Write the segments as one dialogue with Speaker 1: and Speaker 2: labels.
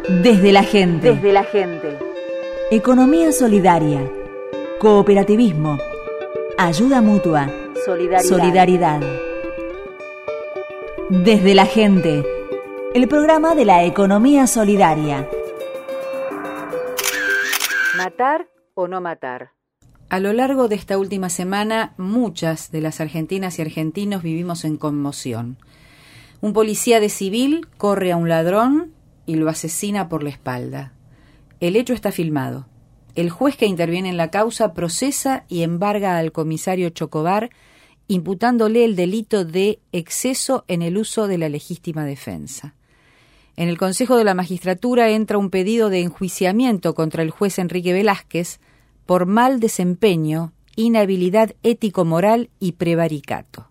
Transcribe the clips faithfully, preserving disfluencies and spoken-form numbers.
Speaker 1: Desde la gente.
Speaker 2: Desde la gente.
Speaker 1: Economía solidaria. Cooperativismo. Ayuda mutua.
Speaker 2: Solidaridad.
Speaker 1: Solidaridad. Desde la gente. El programa de la economía solidaria.
Speaker 2: ¿Matar o no matar?
Speaker 3: A lo largo de esta última semana, muchas de las argentinas y argentinos vivimos en conmoción. Un policía de civil corre a un ladrón y lo asesina por la espalda. El hecho está filmado. El juez que interviene en la causa procesa y embarga al comisario Chocobar, imputándole el delito de exceso en el uso de la legítima defensa. En el Consejo de la Magistratura entra un pedido de enjuiciamiento contra el juez Enrique Velázquez por mal desempeño, inhabilidad ético-moral y prevaricato.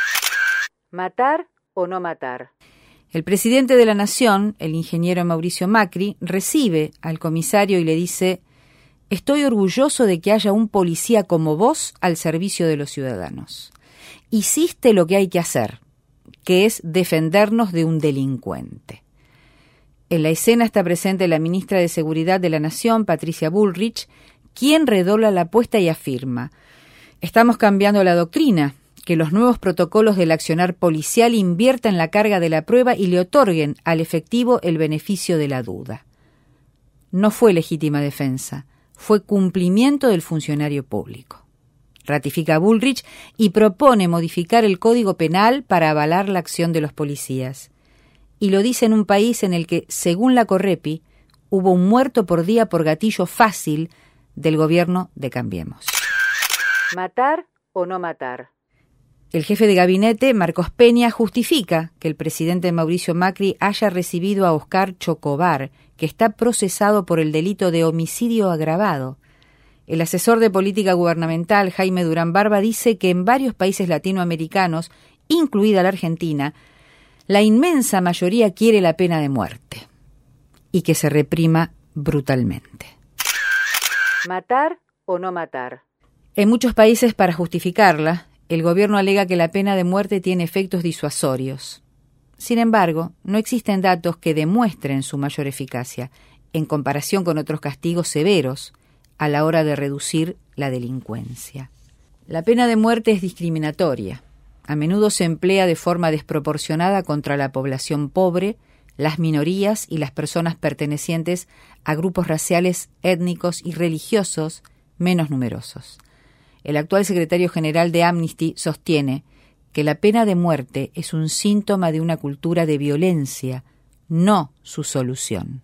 Speaker 2: ¿Matar o no matar?
Speaker 3: El presidente de la Nación, el ingeniero Mauricio Macri, recibe al comisario y le dice: «Estoy orgulloso de que haya un policía como vos al servicio de los ciudadanos. Hiciste lo que hay que hacer, que es defendernos de un delincuente». En la escena está presente la ministra de Seguridad de la Nación, Patricia Bullrich, quien redobla la apuesta y afirma: «Estamos cambiando la doctrina, que los nuevos protocolos del accionar policial inviertan la carga de la prueba y le otorguen al efectivo el beneficio de la duda». No fue legítima defensa, fue cumplimiento del funcionario público. Ratifica Bullrich y propone modificar el Código Penal para avalar la acción de los policías. Y lo dice en un país en el que, según la Correpi, hubo un muerto por día por gatillo fácil del gobierno de Cambiemos.
Speaker 2: ¿Matar o no matar?
Speaker 3: El jefe de gabinete, Marcos Peña, justifica que el presidente Mauricio Macri haya recibido a Oscar Chocobar, que está procesado por el delito de homicidio agravado. El asesor de política gubernamental, Jaime Durán Barba, dice que en varios países latinoamericanos, incluida la Argentina, la inmensa mayoría quiere la pena de muerte y que se reprima brutalmente.
Speaker 2: ¿Matar o no matar?
Speaker 3: En muchos países, para justificarla, el gobierno alega que la pena de muerte tiene efectos disuasorios. Sin embargo, no existen datos que demuestren su mayor eficacia en comparación con otros castigos severos a la hora de reducir la delincuencia. La pena de muerte es discriminatoria. A menudo se emplea de forma desproporcionada contra la población pobre, las minorías y las personas pertenecientes a grupos raciales, étnicos y religiosos menos numerosos. El actual secretario general de Amnesty sostiene que la pena de muerte es un síntoma de una cultura de violencia, no su solución.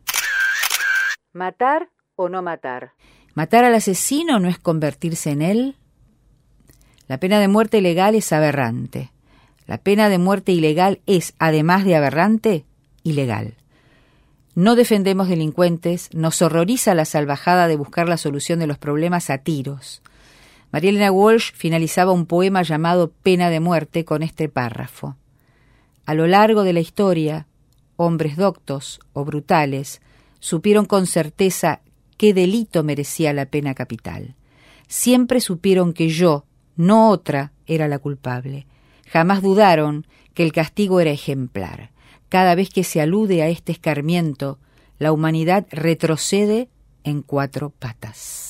Speaker 2: ¿Matar o no matar?
Speaker 3: ¿Matar al asesino no es convertirse en él? La pena de muerte legal es aberrante. La pena de muerte ilegal es, además de aberrante, ilegal. No defendemos delincuentes, nos horroriza la salvajada de buscar la solución de los problemas a tiros. María Elena Walsh finalizaba un poema llamado Pena de muerte con este párrafo: «A lo largo de la historia, hombres doctos o brutales supieron con certeza qué delito merecía la pena capital. Siempre supieron que yo, no otra, era la culpable. Jamás dudaron que el castigo era ejemplar. Cada vez que se alude a este escarmiento, la humanidad retrocede en cuatro patas».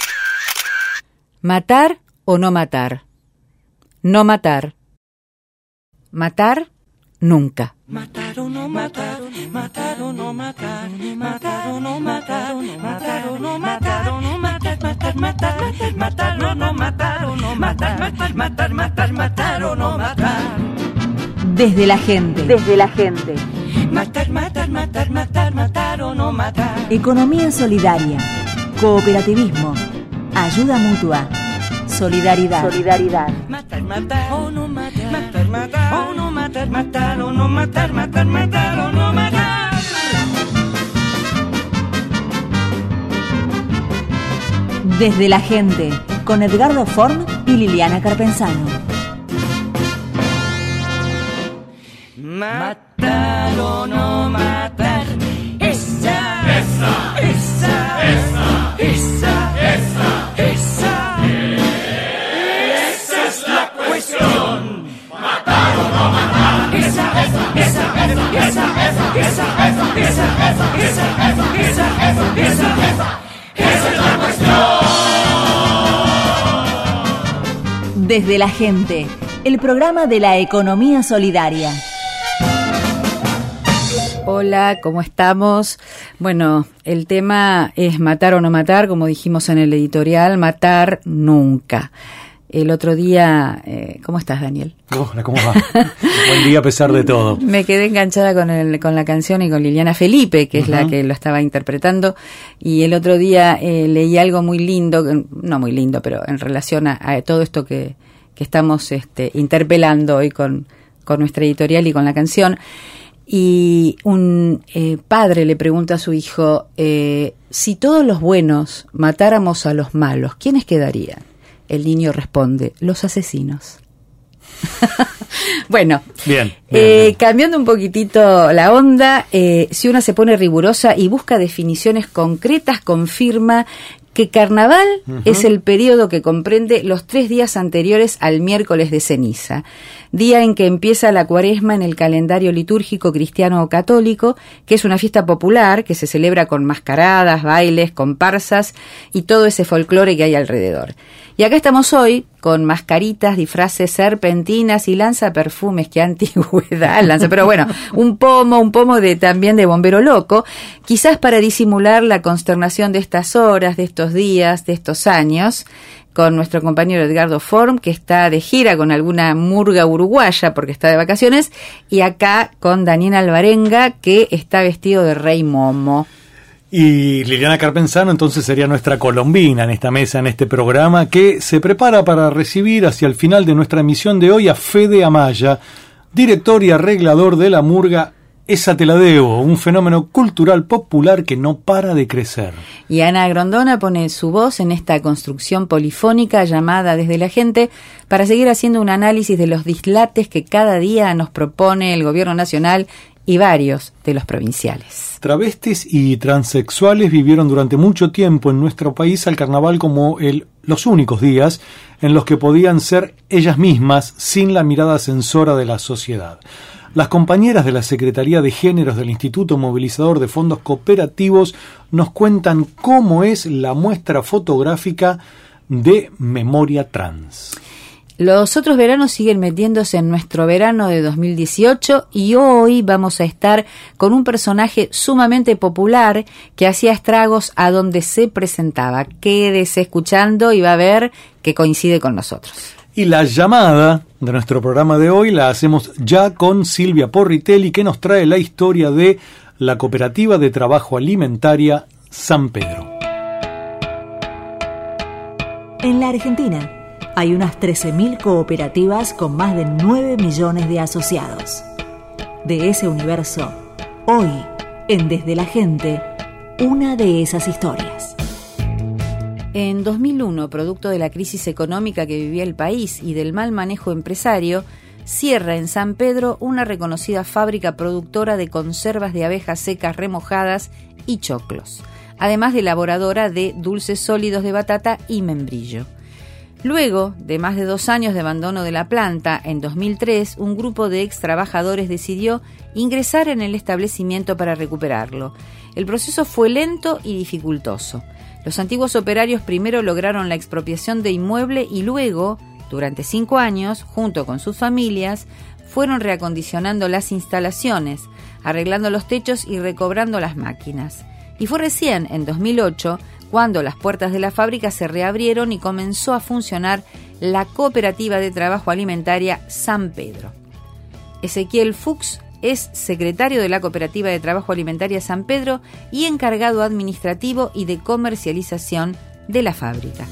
Speaker 3: ¿Matar o no matar? No matar. Matar, nunca.
Speaker 4: Matar o no matar, matar o no matar, matar o no matar, matar o no matar, o no matar, matar, matar, matar o no matar, o no matar, matar, matar, matar, matar o no matar.
Speaker 1: Desde la gente.
Speaker 2: Desde la gente.
Speaker 4: Matar, matar, matar, matar, matar o no matar.
Speaker 1: Economía solidaria. Cooperativismo. Ayuda mutua. Solidaridad.
Speaker 2: Solidaridad.
Speaker 4: Matar, matar o no matar, matar, matar o no matar, matar o no matar, matar, matar o no matar.
Speaker 1: Desde la gente, con Edgardo Forn y Liliana Carpenzano.
Speaker 4: Matar o no matar. Esa, esa, esa, esa, esa, esa, esa. Esa es la cuestión. Matar o no matar. Esa, esa, esa, esa, esa, esa, esa, esa, esa, esa, esa.
Speaker 1: Desde la gente, el programa de la economía solidaria.
Speaker 3: Hola, ¿cómo estamos? Bueno, el tema es matar o no matar, como dijimos en el editorial, matar nunca. El otro día, eh, ¿cómo estás, Daniel?
Speaker 5: Hola, ¿cómo va? Buen día a pesar de todo.
Speaker 3: Me quedé enganchada con el, con la canción y con Liliana Felipe, que es uh-huh. la que lo estaba interpretando, y el otro día eh, leí algo muy lindo, no muy lindo, pero en relación a, a todo esto que, que estamos este, interpelando hoy con, con nuestra editorial y con la canción. Y un eh, padre le pregunta a su hijo, eh, si todos los buenos matáramos a los malos, ¿quiénes quedarían? El niño responde, los asesinos. Bueno,
Speaker 5: bien, bien,
Speaker 3: eh,
Speaker 5: bien.
Speaker 3: Cambiando un poquitito la onda, eh, si una se pone rigurosa y busca definiciones concretas, confirma que carnaval uh-huh. es el periodo que comprende los tres días anteriores al miércoles de ceniza, día en que empieza la cuaresma en el calendario litúrgico cristiano o católico, que es una fiesta popular que se celebra con mascaradas, bailes, comparsas y todo ese folclore que hay alrededor. Y acá estamos hoy con mascaritas, disfraces, serpentinas y lanzaperfumes, qué antigüedad, lanza, pero bueno, un pomo, un pomo de también de bombero loco, quizás para disimular la consternación de estas horas, de estos días, de estos años, con nuestro compañero Edgardo Form, que está de gira con alguna murga uruguaya porque está de vacaciones, y acá con Daniel Alvarenga, que está vestido de Rey Momo.
Speaker 5: Y Liliana Carpenzano entonces sería nuestra colombina en esta mesa, en este programa, que se prepara para recibir hacia el final de nuestra emisión de hoy a Fede Amaya, director y arreglador de la murga Esa te la debo, un fenómeno cultural popular que no para de crecer.
Speaker 3: Y Ana Grondona pone su voz en esta construcción polifónica llamada Desde la gente para seguir haciendo un análisis de los dislates que cada día nos propone el gobierno nacional y varios de los provinciales.
Speaker 5: Travestis y transexuales vivieron durante mucho tiempo en nuestro país al carnaval como el, los únicos días en los que podían ser ellas mismas sin la mirada censora de la sociedad. Las compañeras de la Secretaría de Géneros del Instituto Movilizador de Fondos Cooperativos nos cuentan cómo es la muestra fotográfica de Memoria Trans.
Speaker 3: Los otros veranos siguen metiéndose en nuestro verano de dos mil dieciocho y hoy vamos a estar con un personaje sumamente popular que hacía estragos a donde se presentaba. Quédese escuchando y va a ver que coincide con nosotros.
Speaker 5: Y la llamada de nuestro programa de hoy la hacemos ya con Silvia Porritelli, que nos trae la historia de la Cooperativa de Trabajo Alimentaria San Pedro.
Speaker 1: En la Argentina hay unas trece mil cooperativas con más de nueve millones de asociados. De ese universo, hoy, en Desde la Gente, una de esas historias.
Speaker 3: En dos mil uno, producto de la crisis económica que vivía el país y del mal manejo empresario, cierra en San Pedro una reconocida fábrica productora de conservas de abejas secas remojadas y choclos, además de elaboradora de dulces sólidos de batata y membrillo. Luego de más de dos años de abandono de la planta, en dos mil tres, un grupo de ex trabajadores decidió ingresar en el establecimiento para recuperarlo. El proceso fue lento y dificultoso. Los antiguos operarios primero lograron la expropiación de inmueble y luego, durante cinco años, junto con sus familias, fueron reacondicionando las instalaciones, arreglando los techos y recobrando las máquinas. Y fue recién, en dos mil ocho, cuando las puertas de la fábrica se reabrieron y comenzó a funcionar la Cooperativa de Trabajo Alimentaria San Pedro. Ezequiel Fuchs es secretario de la Cooperativa de Trabajo Alimentaria San Pedro y encargado administrativo y de comercialización de la fábrica.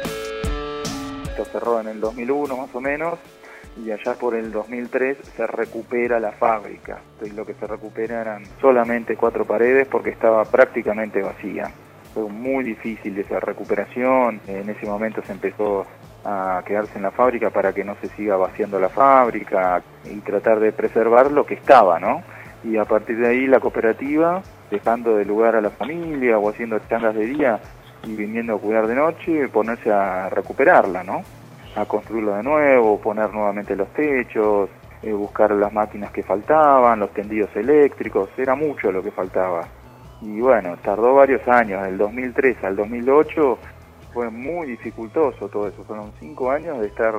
Speaker 6: Esto cerró en el dos mil uno más o menos y allá por el dos mil tres se recupera la fábrica. Entonces, lo que se recupera eran solamente cuatro paredes porque estaba prácticamente vacía. Fue muy difícil esa recuperación. En ese momento se empezó a quedarse en la fábrica para que no se siga vaciando la fábrica y tratar de preservar lo que estaba, ¿no? Y a partir de ahí la cooperativa, dejando de lugar a la familia o haciendo changas de día y viniendo a cuidar de noche, ponerse a recuperarla, ¿no? A construirlo de nuevo, poner nuevamente los techos, eh, buscar las máquinas que faltaban, los tendidos eléctricos, era mucho lo que faltaba. Y bueno, tardó varios años, del dos mil tres al dos mil ocho fue muy dificultoso todo eso, fueron cinco años de estar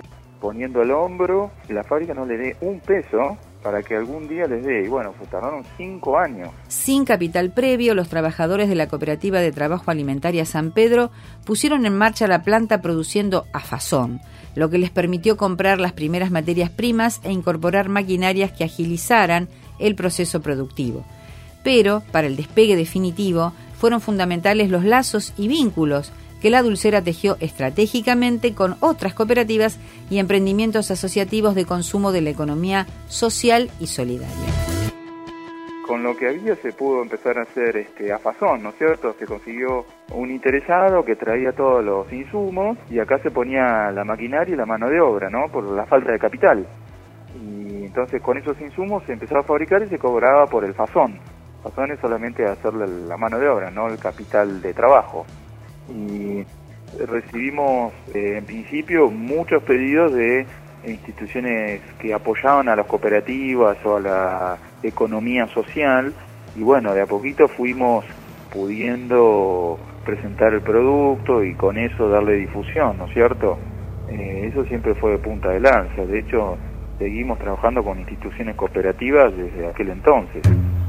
Speaker 6: poniendo el hombro, que la fábrica no le dé un peso para que algún día les dé. Y bueno, pues tardaron cinco años.
Speaker 3: Sin capital previo, los trabajadores de la Cooperativa de Trabajo Alimentaria San Pedro pusieron en marcha la planta produciendo a fazón, lo que les permitió comprar las primeras materias primas e incorporar maquinarias que agilizaran el proceso productivo. Pero, para el despegue definitivo, fueron fundamentales los lazos y vínculos que la Dulcera tejió estratégicamente con otras cooperativas y emprendimientos asociativos de consumo de la economía social y solidaria.
Speaker 6: Con lo que había se pudo empezar a hacer este, a fazón, ¿no es cierto? Se consiguió un interesado que traía todos los insumos y acá se ponía la maquinaria y la mano de obra, ¿no? Por la falta de capital. Y entonces con esos insumos se empezó a fabricar y se cobraba por el fazón. Fazón es solamente hacerle la mano de obra, no el capital de trabajo. Y recibimos eh, en principio muchos pedidos de instituciones que apoyaban a las cooperativas o a la economía social y bueno, de a poquito fuimos pudiendo presentar el producto y con eso darle difusión, ¿no es cierto? Eh, eso siempre fue de punta de lanza, de hecho seguimos trabajando con instituciones cooperativas desde aquel entonces.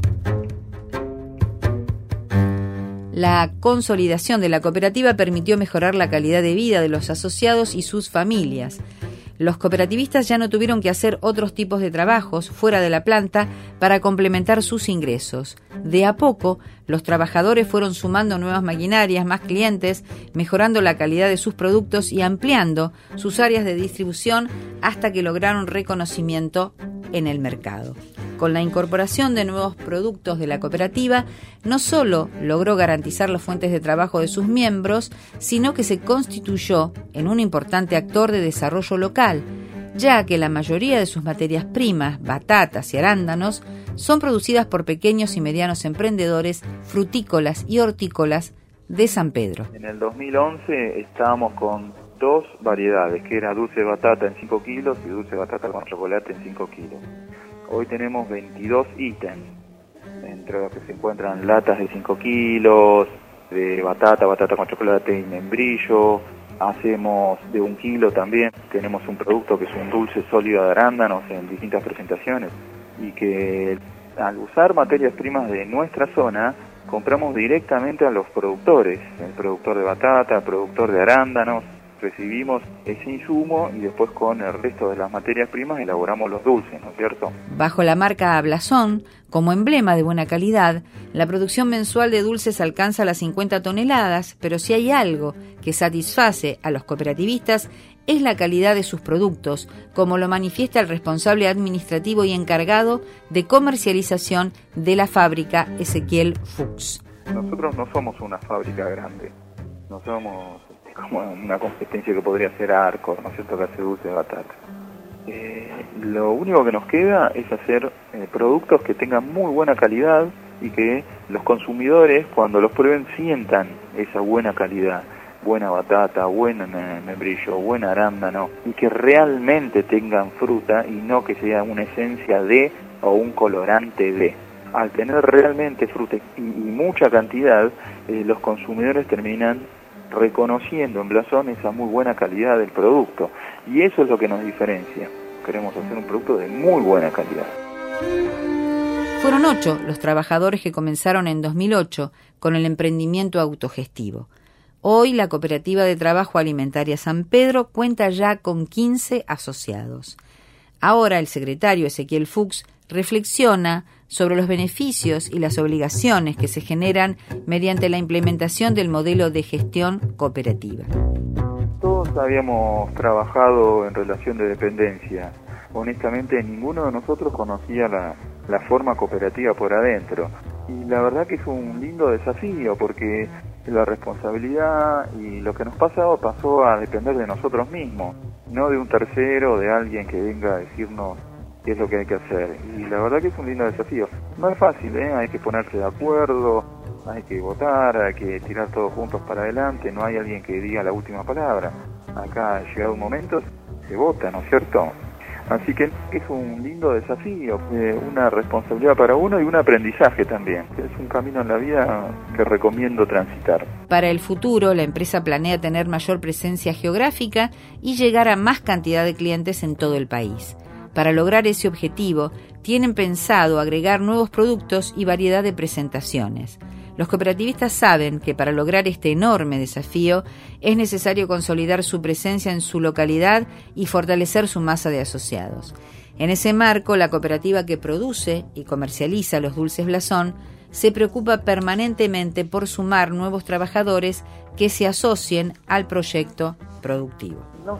Speaker 3: La consolidación de la cooperativa permitió mejorar la calidad de vida de los asociados y sus familias. Los cooperativistas ya no tuvieron que hacer otros tipos de trabajos fuera de la planta para complementar sus ingresos. De a poco, los trabajadores fueron sumando nuevas maquinarias, más clientes, mejorando la calidad de sus productos y ampliando sus áreas de distribución hasta que lograron reconocimiento en el mercado. Con la incorporación de nuevos productos de la cooperativa, no solo logró garantizar las fuentes de trabajo de sus miembros, sino que se constituyó en un importante actor de desarrollo local, ya que la mayoría de sus materias primas, batatas y arándanos, son producidas por pequeños y medianos emprendedores frutícolas y hortícolas de San Pedro.
Speaker 6: En el dos mil once estábamos con dos variedades, que era dulce de batata en cinco kilos y dulce de batata con chocolate en cinco kilos. Hoy tenemos veintidós ítems, entre los que se encuentran latas de cinco kilos, de batata, batata con chocolate y membrillo. Hacemos de un kilo también, tenemos un producto que es un dulce sólido de arándanos en distintas presentaciones. Y que al usar materias primas de nuestra zona, compramos directamente a los productores, el productor de batata, el productor de arándanos. Recibimos ese insumo y después con el resto de las materias primas elaboramos los dulces, ¿no es cierto?
Speaker 3: Bajo la marca Blasón, como emblema de buena calidad, la producción mensual de dulces alcanza las cincuenta toneladas, pero si hay algo que satisface a los cooperativistas es la calidad de sus productos, como lo manifiesta el responsable administrativo y encargado de comercialización de la fábrica, Ezequiel Fuchs.
Speaker 6: Nosotros no somos una fábrica grande, no somos como una competencia que podría ser Arcor, ¿no es cierto?, que hace dulce de batata. Eh, lo único que nos queda es hacer eh, productos que tengan muy buena calidad y que los consumidores, cuando los prueben, sientan esa buena calidad. Buena batata, buen membrillo, buen arándano, y que realmente tengan fruta y no que sea una esencia de o un colorante de. Al tener realmente fruta y, y mucha cantidad, eh, los consumidores terminan reconociendo en Blasón esa muy buena calidad del producto, y eso es lo que nos diferencia. Queremos hacer un producto de muy buena calidad.
Speaker 3: Fueron ocho los trabajadores que comenzaron en dos mil ocho con el emprendimiento autogestivo. Hoy la Cooperativa de Trabajo Alimentaria San Pedro cuenta ya con quince asociados. Ahora el secretario Ezequiel Fuchs reflexiona sobre los beneficios y las obligaciones que se generan mediante la implementación del modelo de gestión cooperativa.
Speaker 6: Todos habíamos trabajado en relación de dependencia. Honestamente, ninguno de nosotros conocía la, la forma cooperativa por adentro. Y la verdad que es un lindo desafío, porque la responsabilidad y lo que nos pasó pasó a depender de nosotros mismos, no de un tercero, de alguien que venga a decirnos qué es lo que hay que hacer. Y la verdad que es un lindo desafío. No es fácil, ¿eh? Hay que ponerse de acuerdo, hay que votar, hay que tirar todos juntos para adelante, no hay alguien que diga la última palabra. Acá, llegado un momento, se vota, ¿no es cierto? Así que es un lindo desafío, eh, una responsabilidad para uno y un aprendizaje también. Es un camino en la vida que recomiendo transitar.
Speaker 3: Para el futuro, la empresa planea tener mayor presencia geográfica y llegar a más cantidad de clientes en todo el país. Para lograr ese objetivo, tienen pensado agregar nuevos productos y variedad de presentaciones. Los cooperativistas saben que para lograr este enorme desafío es necesario consolidar su presencia en su localidad y fortalecer su masa de asociados. En ese marco, la cooperativa que produce y comercializa los dulces Blasón se preocupa permanentemente por sumar nuevos trabajadores que se asocien al proyecto productivo.
Speaker 6: No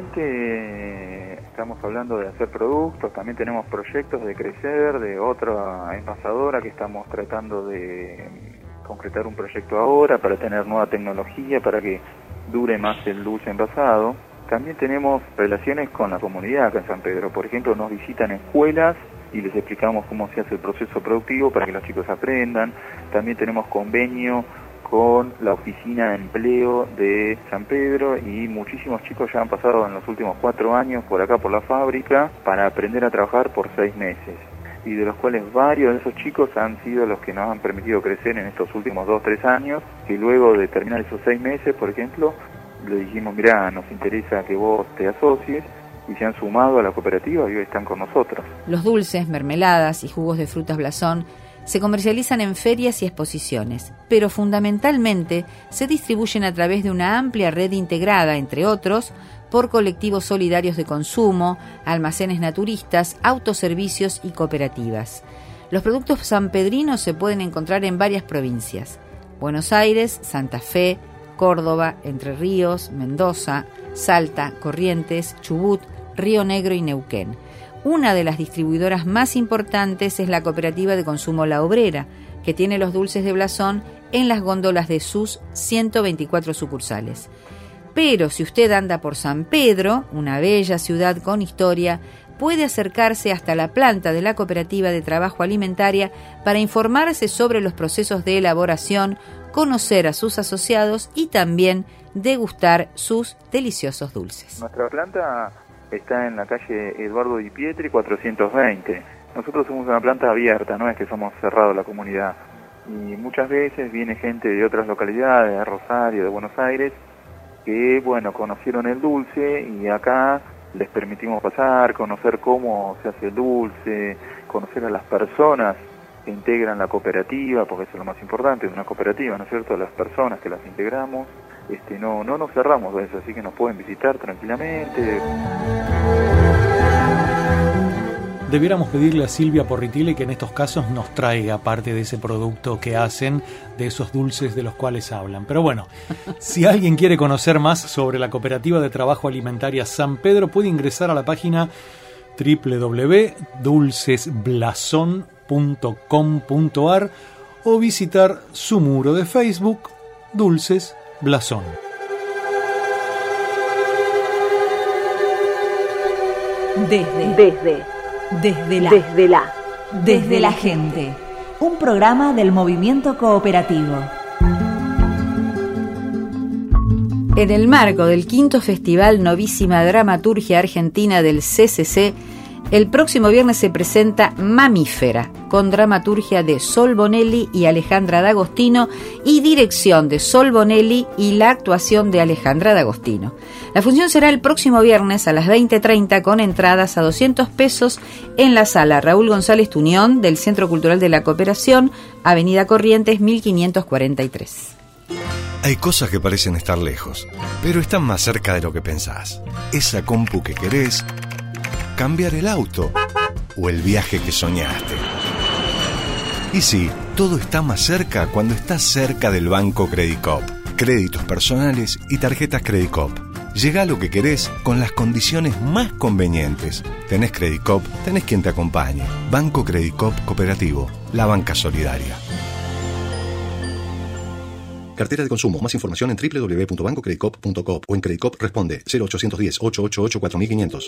Speaker 6: solamente estamos hablando de hacer productos, también tenemos proyectos de crecer, de otra envasadora que estamos tratando de concretar un proyecto ahora para tener nueva tecnología, para que dure más el dulce envasado. También tenemos relaciones con la comunidad acá en San Pedro. Por ejemplo, nos visitan escuelas y les explicamos cómo se hace el proceso productivo para que los chicos aprendan. También tenemos convenio con la oficina de empleo de San Pedro y muchísimos chicos ya han pasado en los últimos cuatro años por acá por la fábrica para aprender a trabajar por seis meses. Y de los cuales varios de esos chicos han sido los que nos han permitido crecer en estos últimos dos, tres años, que luego de terminar esos seis meses, por ejemplo, le dijimos, mirá, nos interesa que vos te asocies, y se han sumado a la cooperativa y hoy están con nosotros.
Speaker 3: Los dulces, mermeladas y jugos de frutas Blasón se comercializan en ferias y exposiciones, pero fundamentalmente se distribuyen a través de una amplia red integrada, entre otros, por colectivos solidarios de consumo, almacenes naturistas, autoservicios y cooperativas. Los productos sanpedrinos se pueden encontrar en varias provincias: Buenos Aires, Santa Fe, Córdoba, Entre Ríos, Mendoza, Salta, Corrientes, Chubut, Río Negro y Neuquén. Una de las distribuidoras más importantes es la Cooperativa de Consumo La Obrera, que tiene los dulces de Blasón en las góndolas de sus ciento veinticuatro sucursales. Pero si usted anda por San Pedro, una bella ciudad con historia, puede acercarse hasta la planta de la Cooperativa de Trabajo Alimentaria para informarse sobre los procesos de elaboración, conocer a sus asociados y también degustar sus deliciosos dulces.
Speaker 6: Nuestra planta está en la calle Eduardo Di Pietri cuatrocientos veinte. Nosotros somos una planta abierta, no es que somos cerrados a la comunidad. Y muchas veces viene gente de otras localidades, de Rosario, de Buenos Aires, que, bueno, conocieron el dulce y acá les permitimos pasar, conocer cómo se hace el dulce, conocer a las personas que integran la cooperativa, porque eso es lo más importante de una cooperativa, ¿no es cierto? Las personas que las integramos, este, no, no nos cerramos de eso, así que nos pueden visitar tranquilamente.
Speaker 5: Debiéramos pedirle a Silvia Porritile que en estos casos nos traiga parte de ese producto que hacen, de esos dulces de los cuales hablan. Pero bueno, si alguien quiere conocer más sobre la Cooperativa de Trabajo Alimentaria San Pedro, puede ingresar a la página doble u doble u doble u punto dulces blasón punto com punto a r o visitar su muro de Facebook, Dulces Blasón.
Speaker 1: Desde,
Speaker 2: Desde,
Speaker 1: desde la,
Speaker 2: desde la,
Speaker 1: desde la gente. Un programa del movimiento cooperativo.
Speaker 3: En el marco del quinto Festival Novísima Dramaturgia Argentina del C C C, el próximo viernes se presenta Mamífera, con dramaturgia de Sol Bonelli y Alejandra D'Agostino y dirección de Sol Bonelli y la actuación de Alejandra D'Agostino. La función será el próximo viernes a las veinte treinta con entradas a doscientos pesos en la sala Raúl González Tuñón del Centro Cultural de la Cooperación, Avenida Corrientes mil quinientos cuarenta y tres.
Speaker 7: Hay cosas que parecen estar lejos, pero están más cerca de lo que pensás. Esa compu que querés, cambiar el auto o el viaje que soñaste. Y sí, todo está más cerca cuando estás cerca del Banco Credicop. Créditos personales y tarjetas Credicop. Llegá a lo que querés con las condiciones más convenientes. Tenés Credicop, tenés quien te acompañe. Banco Credicop Cooperativo, la banca solidaria. Cartera de consumo. Más información en doble u doble u doble u punto banco credicop punto com o en Credicop responde cero ochocientos diez, ochocientos ochenta y ocho, cuatro mil quinientos.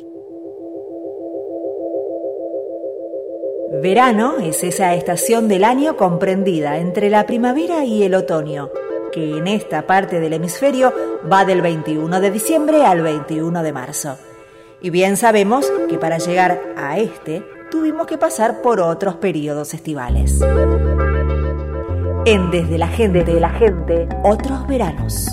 Speaker 1: Verano es esa estación del año comprendida entre la primavera y el otoño, que en esta parte del hemisferio va del veintiuno de diciembre al veintiuno de marzo. Y bien sabemos que para llegar a este tuvimos que pasar por otros periodos estivales. En Desde la Gente, de la Gente, otros veranos.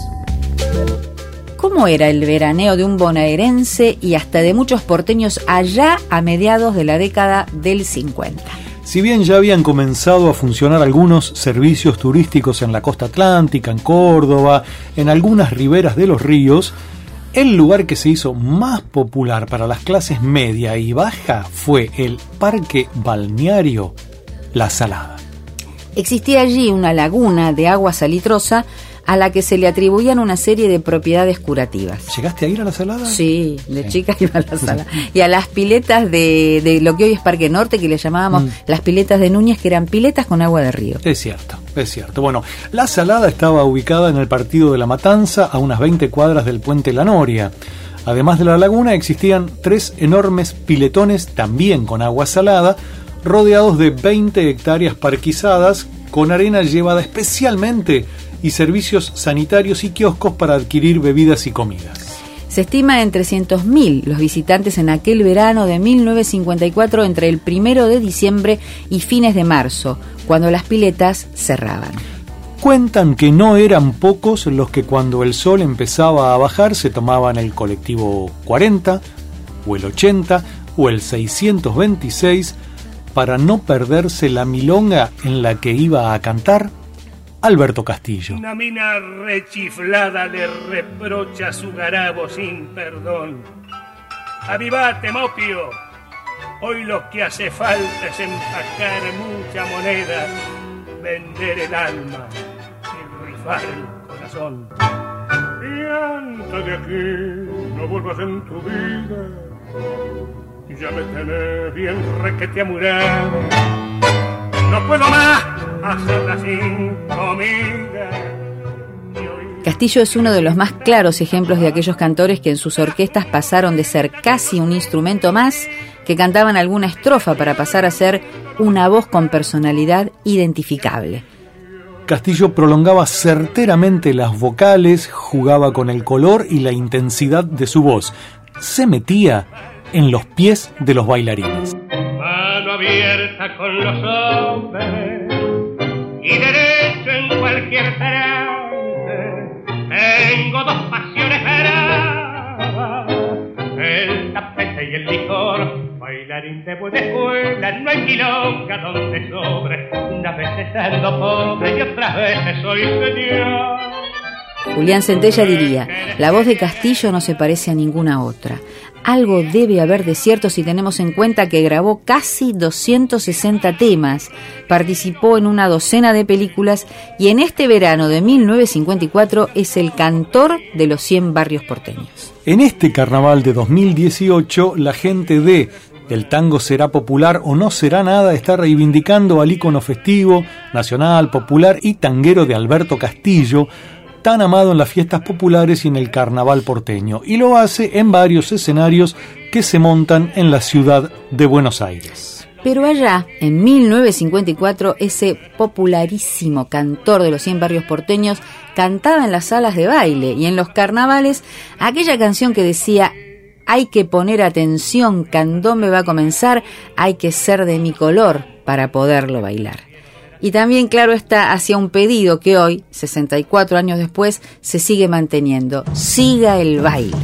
Speaker 3: ¿Cómo era el veraneo de un bonaerense y hasta de muchos porteños allá a mediados de la década del cincuenta?
Speaker 5: Si bien ya habían comenzado a funcionar algunos servicios turísticos en la costa atlántica, en Córdoba, en algunas riberas de los ríos, el lugar que se hizo más popular para las clases media y baja fue el parque balneario La Salada.
Speaker 3: Existía allí una laguna de agua salitrosa a la que se le atribuían una serie de propiedades curativas.
Speaker 5: ¿Llegaste a ir a La Salada?
Speaker 3: Sí, de
Speaker 5: sí.
Speaker 3: chica iba a La Salada. Y a las piletas de, de lo que hoy es Parque Norte, que le llamábamos mm. las piletas de Núñez, que eran piletas con agua de río.
Speaker 5: Es cierto, es cierto. Bueno, La Salada estaba ubicada en el partido de La Matanza, a unas veinte cuadras del puente La Noria. Además de la laguna, existían tres enormes piletones, también con agua salada, rodeados de veinte hectáreas parquizadas, con arena llevada especialmente y servicios sanitarios y kioscos para adquirir bebidas y comidas.
Speaker 3: Se estima en trescientos mil los visitantes en aquel verano de mil novecientos cincuenta y cuatro entre el primero de diciembre y fines de marzo, cuando las piletas cerraban.
Speaker 5: Cuentan que no eran pocos los que cuando el sol empezaba a bajar se tomaban el colectivo cuarenta, o el ochenta, o el seiscientos veintiséis para no perderse la milonga en la que iba a cantar Alberto Castillo.
Speaker 8: Una mina rechiflada le reprocha su garabo sin perdón. Avivate, Mopio. Hoy lo que hace falta es empacar mucha moneda, vender el alma y rifar el corazón. Y antes de aquí no vuelvas en tu vida, ya me tenés bien requete amurado. No puedo más hacerla sin comida.
Speaker 3: Castillo es uno de los más claros ejemplos de aquellos cantores que en sus orquestas pasaron de ser casi un instrumento más, que cantaban alguna estrofa para pasar a ser una voz con personalidad identificable.
Speaker 5: Castillo prolongaba certeramente las vocales, jugaba con el color y la intensidad de su voz. Se metía en los pies de los bailarines.
Speaker 8: Mano abierta con los hombres y derecho en cualquier trance. Tengo dos pasiones bravas, el tapete y el licor. Bailarín de buena escuela, no hay milonga donde sobre. Unas veces ando pobre y otras veces soy señor.
Speaker 3: Julián Centella diría: la voz de Castillo no se parece a ninguna otra. Algo debe haber de cierto si tenemos en cuenta que grabó casi doscientos sesenta temas, participó en una docena de películas y en este verano de mil novecientos cincuenta y cuatro es el cantor de los cien barrios porteños.
Speaker 5: En este carnaval de dos mil dieciocho, la gente de El tango será popular o no será nada está reivindicando al ícono festivo, nacional, popular y tanguero de Alberto Castillo, tan amado en las fiestas populares y en el carnaval porteño, y lo hace en varios escenarios que se montan en la ciudad de Buenos Aires.
Speaker 3: Pero allá, en mil novecientos cincuenta y cuatro, ese popularísimo cantor de los cien barrios porteños cantaba en las salas de baile y en los carnavales aquella canción que decía: hay que poner atención, candombe va a comenzar, hay que ser de mi color para poderlo bailar. Y también, claro está, hacía un pedido que hoy, sesenta y cuatro años después, se sigue manteniendo: siga el baile.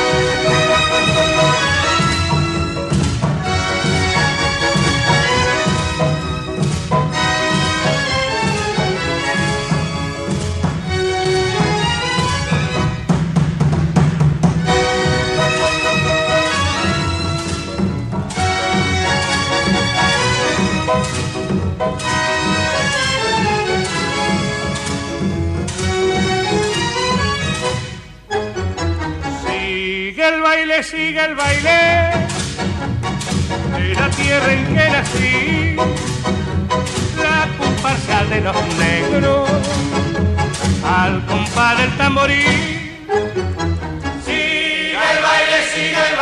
Speaker 8: Sigue el baile de la tierra en que nací, la comparsa de los negros al compás del tamborí. Sigue el baile, sigue el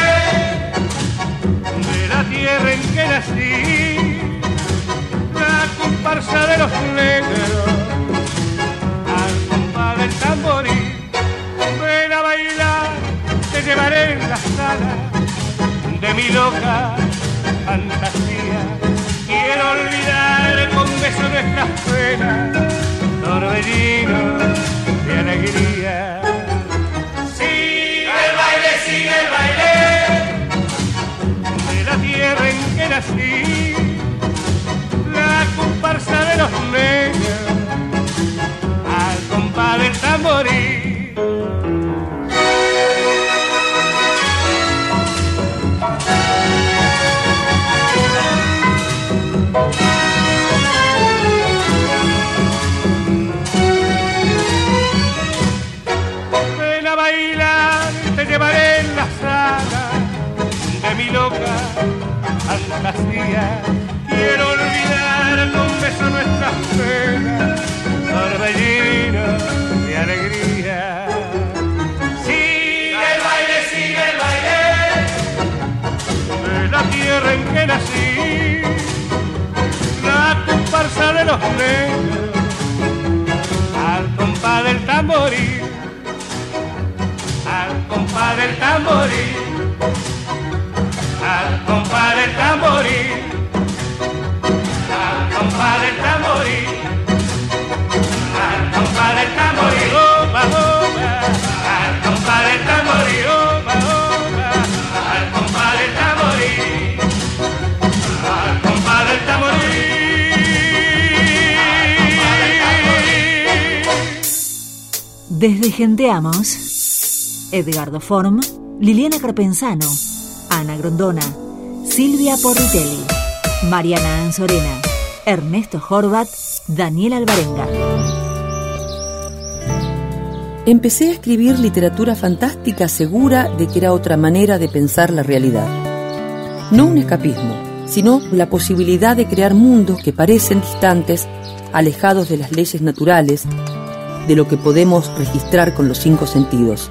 Speaker 8: baile de la tierra en que nací, la comparsa de los negros al compás del tamborí. Ven a bailar, te llevaré en la sala mi loca fantasía. Quiero olvidar con beso nuestras penas, torbellino de alegría. Sigue el baile, sigue el baile de la tierra en que nací, la comparsa de los negros al compás del tamborí. Ven a bailar, te llevaré en la sala de mi loca fantasía. Quiero olvidar con beso nuestras penas, torbellino de alegría. Sigue el baile, sigue el baile de la tierra en que nací, la comparsa de los negros al compás del tamborí, al compás del tamborí, al compás del tamborí. Al compás del tamborí, al compás del tamborí, oba, oba, al compás del tamborí, oba, oba, al compás del tamborí, al compás del tamborí.
Speaker 1: Desde Genteamos, Edgardo Form, Liliana Carpenzano, Ana Grondona, Silvia Porritelli, Mariana Anzorena, Ernesto Horvat, Daniel Alvarenga.
Speaker 9: Empecé a escribir literatura fantástica segura de que era otra manera de pensar la realidad. No un escapismo, sino la posibilidad de crear mundos que parecen distantes, alejados de las leyes naturales, de lo que podemos registrar con los cinco sentidos.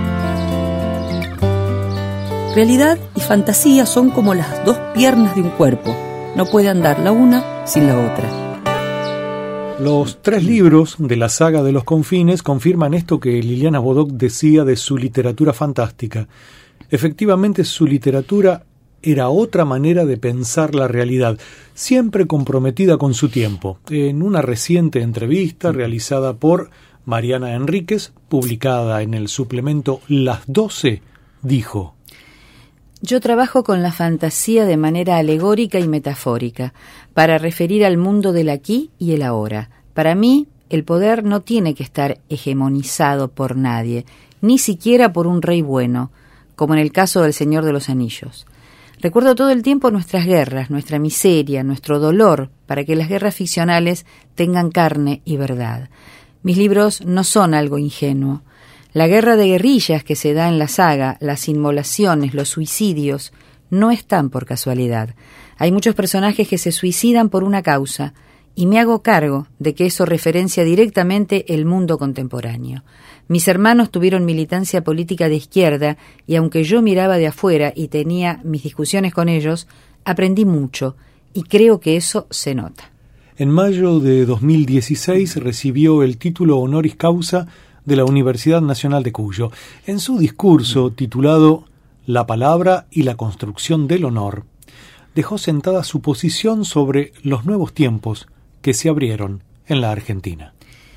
Speaker 9: Realidad y fantasía son como las dos piernas de un cuerpo. No puede andar la una sin la otra.
Speaker 5: Los tres libros de la saga de los confines confirman esto que Liliana Bodoc decía de su literatura fantástica. Efectivamente, su literatura era otra manera de pensar la realidad, siempre comprometida con su tiempo. En una reciente entrevista realizada por Mariana Enríquez, publicada en el suplemento Las doce, dijo:
Speaker 3: Yo trabajo con la fantasía de manera alegórica y metafórica, para referir al mundo del aquí y el ahora. Para mí, el poder no tiene que estar hegemonizado por nadie, ni siquiera por un rey bueno, como en el caso del Señor de los Anillos. Recuerdo todo el tiempo nuestras guerras, nuestra miseria, nuestro dolor, para que las guerras ficcionales tengan carne y verdad. Mis libros no son algo ingenuo. La guerra de guerrillas que se da en la saga, las inmolaciones, los suicidios, no están por casualidad. Hay muchos personajes que se suicidan por una causa, y me hago cargo de que eso referencia directamente el mundo contemporáneo. Mis hermanos tuvieron militancia política de izquierda, y aunque yo miraba de afuera y tenía mis discusiones con ellos, aprendí mucho, y creo que eso se nota.
Speaker 5: En mayo de dos mil dieciséis recibió el título honoris causa de la Universidad Nacional de Cuyo. En su discurso titulado La palabra y la construcción del honor, dejó sentada su posición sobre los nuevos tiempos que se abrieron en la Argentina.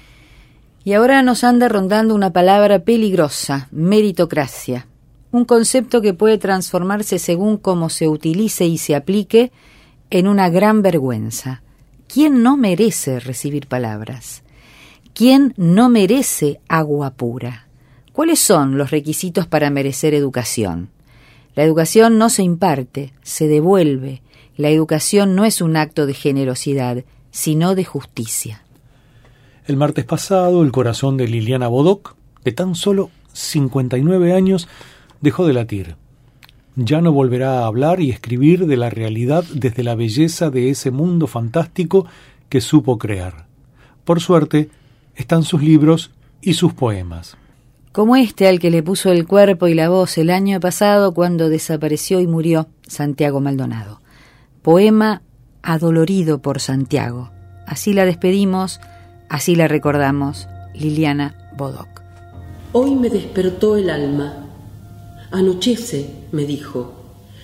Speaker 3: Y ahora nos anda rondando una palabra peligrosa, meritocracia, un concepto que puede transformarse según cómo se utilice y se aplique en una gran vergüenza. ¿Quién no merece recibir palabras? ¿Quién no merece agua pura? ¿Cuáles son los requisitos para merecer educación? La educación no se imparte, se devuelve. La educación no es un acto de generosidad, sino de justicia.
Speaker 5: El martes pasado, el corazón de Liliana Bodoc, de tan solo cincuenta y nueve años, dejó de latir. Ya no volverá a hablar y escribir de la realidad desde la belleza de ese mundo fantástico que supo crear. Por suerte, están sus libros y sus poemas.
Speaker 3: Como este al que le puso el cuerpo y la voz el año pasado cuando desapareció y murió Santiago Maldonado. Poema adolorido por Santiago. Así la despedimos, así la recordamos, Liliana Bodoc.
Speaker 9: Hoy me despertó el alma. Anochece, me dijo.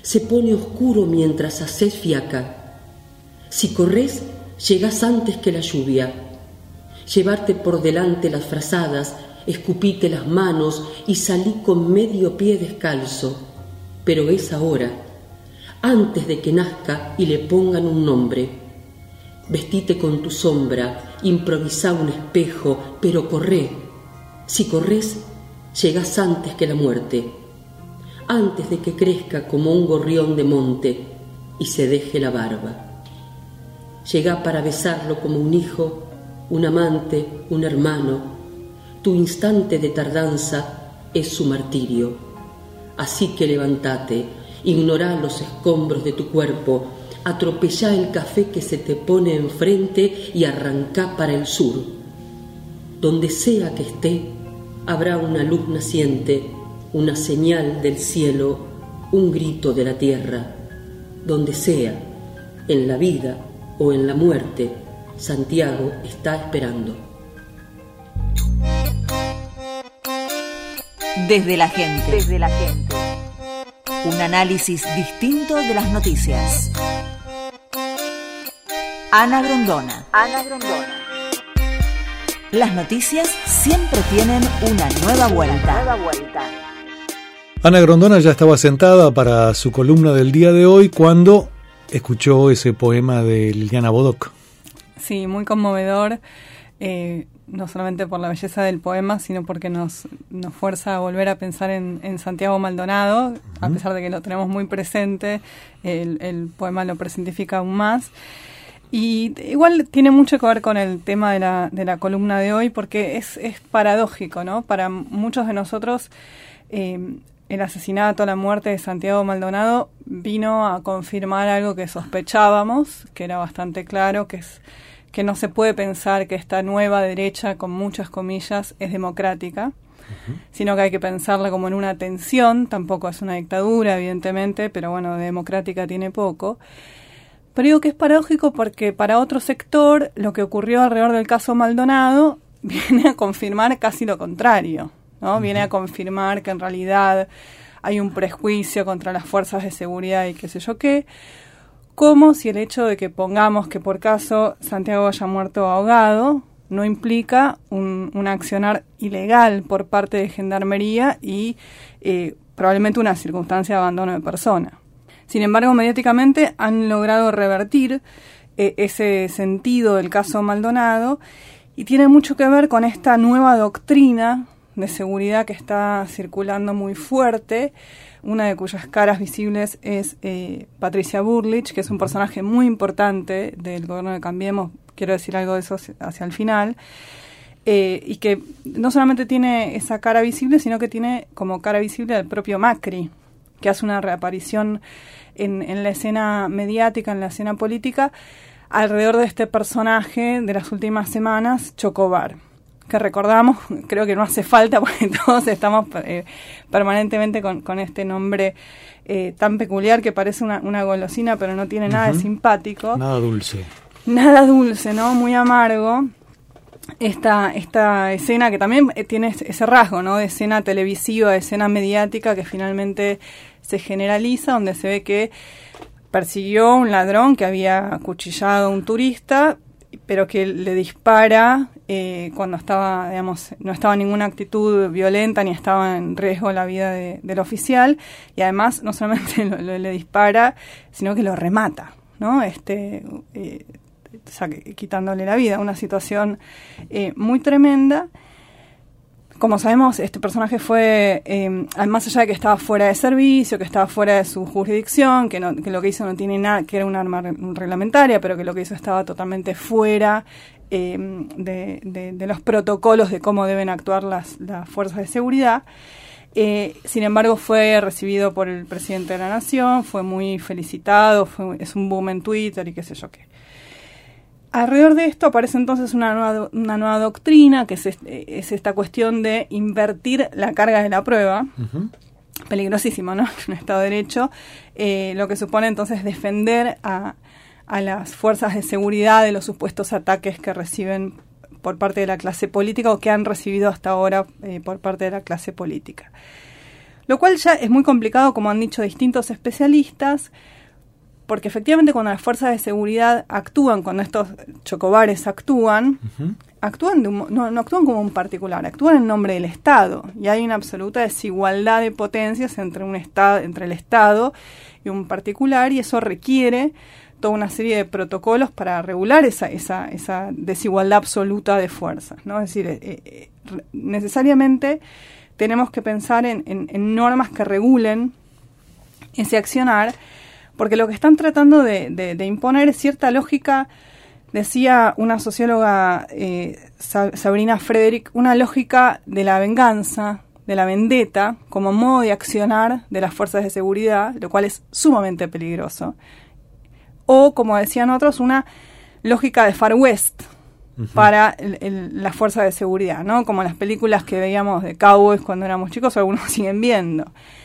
Speaker 9: se pone oscuro mientras haces fiaca. Si corres, llegás antes que la lluvia. Llevarte por delante las frazadas, escupite las manos y salí con medio pie descalzo. Pero es ahora, antes de que nazca y le pongan un nombre. Vestite con tu sombra, improvisá un espejo, pero corré. Si corres, llegás antes que la muerte, antes de que crezca como un gorrión de monte y se deje la barba. Llegá para besarlo como un hijo, un amante, un hermano. Tu instante de tardanza es su martirio. Así que levántate, ignorá los escombros de tu cuerpo, atropellá el café que se te pone enfrente y arrancá para el sur. Donde sea que esté, habrá una luz naciente, una señal del cielo, un grito de la tierra. Donde sea, en la vida o en la muerte, Santiago está esperando.
Speaker 1: Desde la gente.
Speaker 2: Desde la gente.
Speaker 1: Un análisis distinto de las noticias. Ana Grondona.
Speaker 2: Ana Grondona.
Speaker 1: Las noticias siempre tienen una nueva vuelta.
Speaker 2: Nueva vuelta.
Speaker 5: Ana Grondona ya estaba sentada para su columna del día de hoy cuando escuchó ese poema de Liliana Bodoc.
Speaker 10: Sí, muy conmovedor, eh, no solamente por la belleza del poema, sino porque nos, nos fuerza a volver a pensar en, en Santiago Maldonado, uh-huh. A pesar de que lo tenemos muy presente, el, el poema lo presentifica aún más. Y igual tiene mucho que ver con el tema de la, de la columna de hoy, porque es, es paradójico, ¿no? Para muchos de nosotros, eh, el asesinato, la muerte de Santiago Maldonado vino a confirmar algo que sospechábamos, que era bastante claro, que es que no se puede pensar que esta nueva derecha, con muchas comillas, es democrática, uh-huh. Sino que hay que pensarla como en una tensión. Tampoco es una dictadura, evidentemente, pero bueno, de democrática tiene poco. Pero digo que es paradójico porque para otro sector lo que ocurrió alrededor del caso Maldonado viene a confirmar casi lo contrario, ¿no? Uh-huh. Viene a confirmar que en realidad hay un prejuicio contra las fuerzas de seguridad y qué sé yo qué, como si el hecho de que pongamos que por caso Santiago haya muerto ahogado no implica un, un accionar ilegal por parte de Gendarmería y eh, probablemente una circunstancia de abandono de persona. Sin embargo, mediáticamente han logrado revertir eh, ese sentido del caso Maldonado y tiene mucho que ver con esta nueva doctrina de seguridad que está circulando muy fuerte, una de cuyas caras visibles es eh, Patricia Bullrich, que es un personaje muy importante del gobierno de Cambiemos. Quiero decir algo de eso hacia el final, eh, y que no solamente tiene esa cara visible, sino que tiene como cara visible al propio Macri, que hace una reaparición en, en la escena mediática, en la escena política, alrededor de este personaje de las últimas semanas, Chocobar, que recordamos, creo que no hace falta porque todos estamos eh, permanentemente con, con este nombre eh, tan peculiar que parece una, una golosina, pero no tiene nada uh-huh. de simpático.
Speaker 5: Nada dulce.
Speaker 10: Nada dulce, ¿no? Muy amargo. Esta, esta escena que también tiene ese rasgo, ¿no? De escena televisiva, de escena mediática que finalmente se generaliza, donde se ve que persiguió a un ladrón que había acuchillado a un turista, pero que le dispara eh, cuando estaba, digamos, no estaba en ninguna actitud violenta ni estaba en riesgo la vida de, del oficial, y además no solamente lo, lo, le dispara, sino que lo remata, ¿no? Este, eh, o sea, quitándole la vida, una situación eh, muy tremenda. Como sabemos, este personaje fue, eh, más allá de que estaba fuera de servicio, que estaba fuera de su jurisdicción, que, no, que lo que hizo no tiene nada, que era un arma reglamentaria, pero que lo que hizo estaba totalmente fuera eh, de, de, de los protocolos de cómo deben actuar las, las fuerzas de seguridad. Eh, sin embargo, fue recibido por el presidente de la Nación, fue muy felicitado, fue, es un boom en Twitter y qué sé yo qué. Alrededor de esto aparece entonces una nueva, una nueva doctrina, que es, este, es esta cuestión de invertir la carga de la prueba. Uh-huh. Peligrosísimo, ¿no? En un Estado de Derecho. Eh, lo que supone entonces defender a, a las fuerzas de seguridad de los supuestos ataques que reciben por parte de la clase política o que han recibido hasta ahora eh, por parte de la clase política. Lo cual ya es muy complicado, como han dicho distintos especialistas, porque efectivamente cuando las fuerzas de seguridad actúan, cuando estos chocobares actúan, uh-huh. actúan de un, no, no actúan como un particular, actúan en nombre del Estado. Y hay una absoluta desigualdad de potencias entre, un estado, entre el Estado y un particular, y eso requiere toda una serie de protocolos para regular esa, esa, esa desigualdad absoluta de fuerzas, ¿no? Es decir, eh, eh, necesariamente tenemos que pensar en, en, en normas que regulen ese accionar, porque lo que están tratando de, de, de imponer es cierta lógica, decía una socióloga, eh, Sabrina Frederick, una lógica de la venganza, de la vendetta, como modo de accionar de las fuerzas de seguridad, lo cual es sumamente peligroso. O, como decían otros, una lógica de Far West uh-huh. para el, el, las fuerzas de seguridad, ¿no? Como las películas que veíamos de cowboys cuando éramos chicos, o algunos siguen viendo.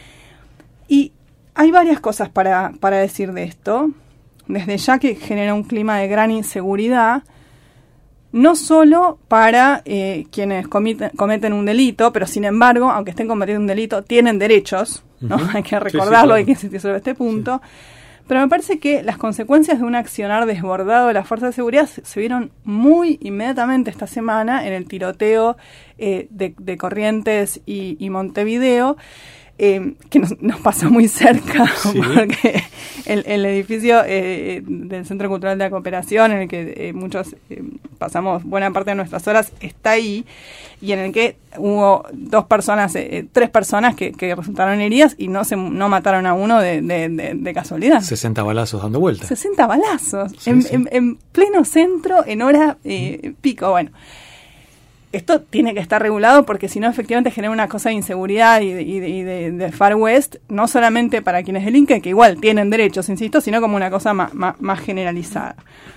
Speaker 10: Y hay varias cosas para, para decir de esto, desde ya que genera un clima de gran inseguridad, no solo para eh, quienes comiten, cometen un delito, pero sin embargo, aunque estén cometiendo un delito, tienen derechos, ¿no? Uh-huh. Hay que recordarlo, sí, sí, claro. Hay que insistir sobre este punto. Sí. Pero me parece que las consecuencias de un accionar desbordado de las fuerzas de seguridad se, se vieron muy inmediatamente esta semana en el tiroteo eh, de, de Corrientes y, y Montevideo, Eh, que nos, nos pasó muy cerca, sí. porque el, el edificio eh, del Centro Cultural de la Cooperación, en el que eh, muchos eh, pasamos buena parte de nuestras horas, está ahí, y en el que hubo dos personas, eh, tres personas que, que resultaron heridas y no se no mataron a uno de, de, de, de casualidad.
Speaker 5: sesenta balazos dando vuelta.
Speaker 10: sesenta balazos,
Speaker 5: sí,
Speaker 10: en,
Speaker 5: sí.
Speaker 10: En, en pleno centro, en hora eh, pico, bueno. Esto tiene que estar regulado porque si no efectivamente genera una cosa de inseguridad y de, y de, y de, de Far West, no solamente para quienes delinquen, que igual tienen derechos, insisto, sino como una cosa más, más, más generalizada.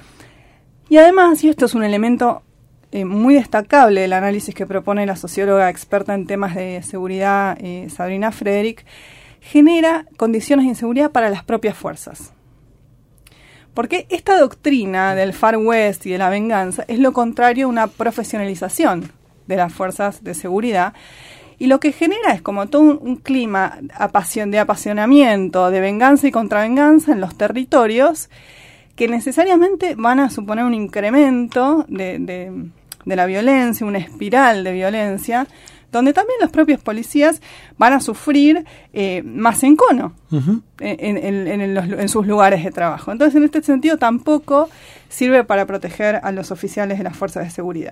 Speaker 10: Y además, y esto es un elemento eh, muy destacable del análisis que propone la socióloga experta en temas de seguridad, eh, Sabrina Frederick, genera condiciones de inseguridad para las propias fuerzas. Porque esta doctrina del Far West y de la venganza es lo contrario a una profesionalización de las fuerzas de seguridad, y lo que genera es como todo un, un clima apasion, de apasionamiento, de venganza y contravenganza en los territorios, que necesariamente van a suponer un incremento de, de, de la violencia, una espiral de violencia, donde también los propios policías van a sufrir eh, más encono uh-huh. en, en, en, en, los, en sus lugares de trabajo. Entonces, en este sentido, tampoco sirve para proteger a los oficiales de las fuerzas de seguridad.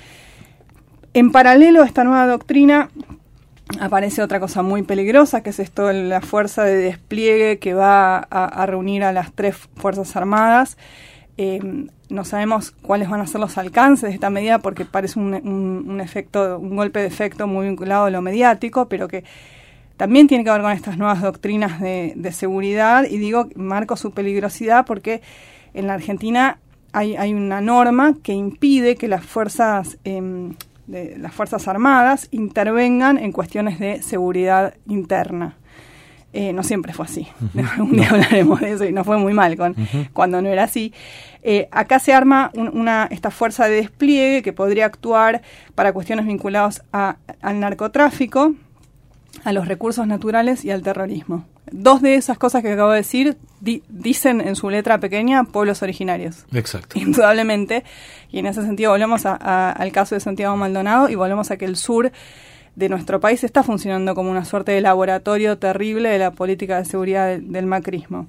Speaker 10: En paralelo a esta nueva doctrina, aparece otra cosa muy peligrosa, que es esto de la fuerza de despliegue que va a, a reunir a las tres Fuerzas Armadas. Eh, no sabemos cuáles van a ser los alcances de esta medida porque parece un, un, un efecto, un golpe de efecto muy vinculado a lo mediático, pero que también tiene que ver con estas nuevas doctrinas de, de seguridad, y digo, marco su peligrosidad porque en la Argentina hay, hay una norma que impide que las fuerzas eh, de las Fuerzas Armadas intervengan en cuestiones de seguridad interna. Eh, no siempre fue así. Uh-huh. Un día no. hablaremos de eso y nos fue muy mal con, uh-huh. cuando no era así. Eh, acá se arma un, una esta fuerza de despliegue que podría actuar para cuestiones vinculadas a, al narcotráfico, a los recursos naturales y al terrorismo. Dos de esas cosas que acabo de decir di, dicen en su letra pequeña pueblos originarios.
Speaker 5: Exacto.
Speaker 10: Indudablemente. Y en ese sentido volvemos a, a, al caso de Santiago Maldonado y volvemos a que el sur de nuestro país está funcionando como una suerte de laboratorio terrible de la política de seguridad de, del macrismo.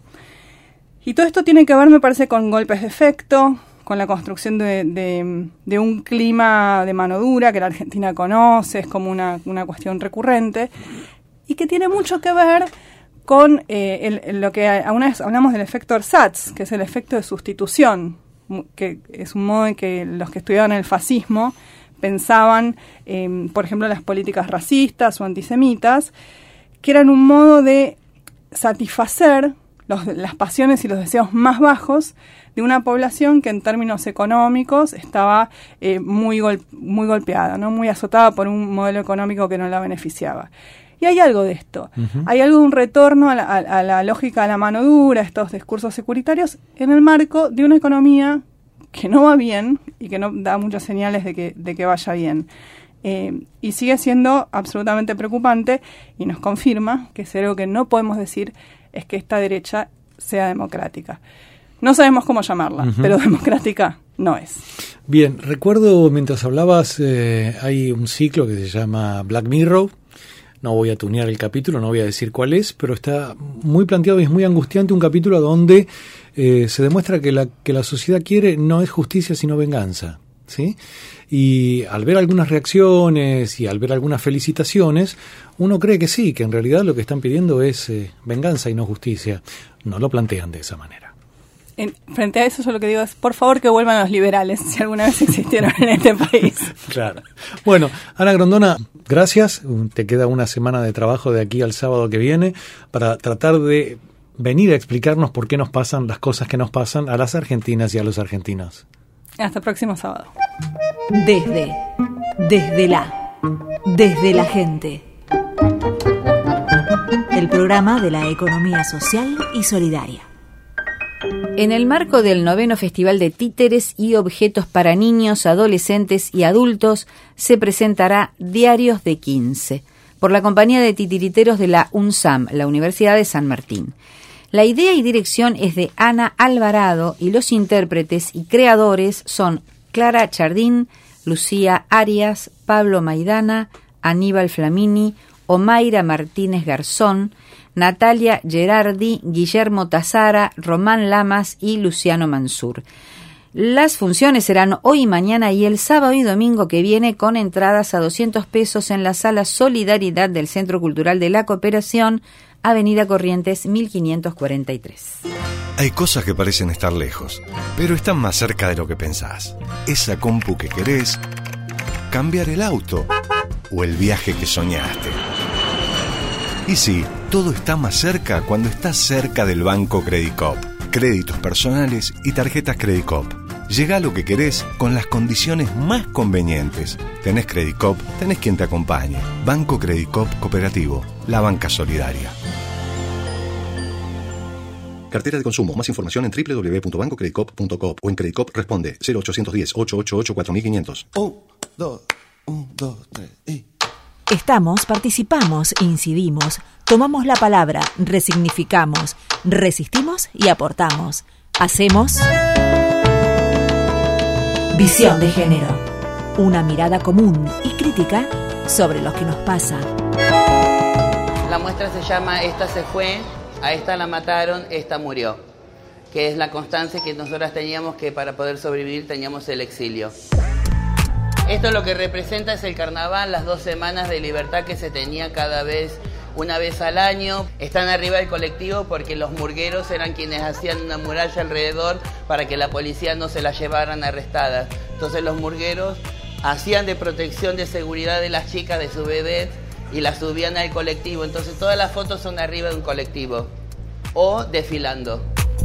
Speaker 10: Y todo esto tiene que ver, me parece, con golpes de efecto, con la construcción de, de, de un clima de mano dura que la Argentina conoce, es como una, una cuestión recurrente, y que tiene mucho que ver con eh, el, el, lo que alguna vez hablamos del efecto ersatz, que es el efecto de sustitución, que es un modo en que los que estudiaban el fascismo pensaban, eh, por ejemplo, las políticas racistas o antisemitas, que eran un modo de satisfacer los, las pasiones y los deseos más bajos de una población que en términos económicos estaba eh, muy, gol, muy golpeada, ¿no? Muy azotada por un modelo económico que no la beneficiaba. Y hay algo de esto, uh-huh. hay algo de un retorno a la, a, a la lógica de la mano dura, estos discursos securitarios, en el marco de una economía que no va bien y que no da muchas señales de que, de que vaya bien. Eh, y sigue siendo absolutamente preocupante y nos confirma que es algo que no podemos decir es que esta derecha sea democrática. No sabemos cómo llamarla, uh-huh. pero democrática no es.
Speaker 5: Bien, recuerdo mientras hablabas, eh, hay un ciclo que se llama Black Mirror. No voy a tunear el capítulo, no voy a decir cuál es, pero está muy planteado y es muy angustiante, un capítulo donde eh, se demuestra que la, que la sociedad quiere no es justicia sino venganza, ¿sí? Y al ver algunas reacciones y al ver algunas felicitaciones, uno cree que sí, que en realidad lo que están pidiendo es eh, venganza y no justicia. No lo plantean de esa manera.
Speaker 10: En, frente a eso, yo lo que digo es, por favor, que vuelvan los liberales, si alguna vez existieron en este país.
Speaker 5: Claro. Bueno, Ana Grondona, gracias. Te queda una semana de trabajo de aquí al sábado que viene para tratar de venir a explicarnos por qué nos pasan las cosas que nos pasan a las argentinas y a los argentinos.
Speaker 10: Hasta el próximo sábado.
Speaker 1: Desde, desde la, desde la gente. El programa de la economía social y solidaria.
Speaker 3: En el marco del noveno Festival de Títeres y Objetos para Niños, Adolescentes y Adultos, se presentará Diarios de quince, por la compañía de titiriteros de la UNSAM, la Universidad de San Martín. La idea y dirección es de Ana Alvarado y los intérpretes y creadores son Clara Chardín, Lucía Arias, Pablo Maidana, Aníbal Flamini, Omaira Martínez Garzón, Natalia Gerardi, Guillermo Tazara, Román Lamas y Luciano Mansur. Las funciones serán hoy y mañana y el sábado y domingo que viene con entradas a doscientos pesos en la Sala Solidaridad del Centro Cultural de la Cooperación, Avenida Corrientes mil quinientos cuarenta y tres.
Speaker 7: Hay cosas que parecen estar lejos, pero están más cerca de lo que pensás. Esa compu que querés, cambiar el auto o el viaje que soñaste. Y sí, todo está más cerca cuando estás cerca del Banco Credicop. Créditos personales y tarjetas Credicop. Llegá a lo que querés con las condiciones más convenientes. Tenés Credicop, tenés quien te acompañe. Banco Credicop Cooperativo, la banca solidaria. Cartera de consumo. Más información en doble u doble u doble u punto banco credicop punto com o en Credicop responde cero ochocientos diez, ochocientos ochenta y ocho, cuatro mil quinientos.
Speaker 11: Un, dos, un, dos, tres y...
Speaker 1: Estamos, participamos, incidimos, tomamos la palabra, resignificamos, resistimos y aportamos. Hacemos Visión de Género, una mirada común y crítica sobre lo que nos pasa.
Speaker 12: La muestra se llama Esta se fue, a esta la mataron, esta murió, que es la constancia que nosotras teníamos que para poder sobrevivir teníamos el exilio. Esto lo que representa es el carnaval, las dos semanas de libertad que se tenía cada vez, una vez al año. Están arriba del colectivo porque los murgueros eran quienes hacían una muralla alrededor para que la policía no se las llevaran arrestadas. Entonces los murgueros hacían de protección de seguridad de las chicas, de su bebé, y las subían al colectivo. Entonces todas las fotos son arriba de un colectivo o desfilando.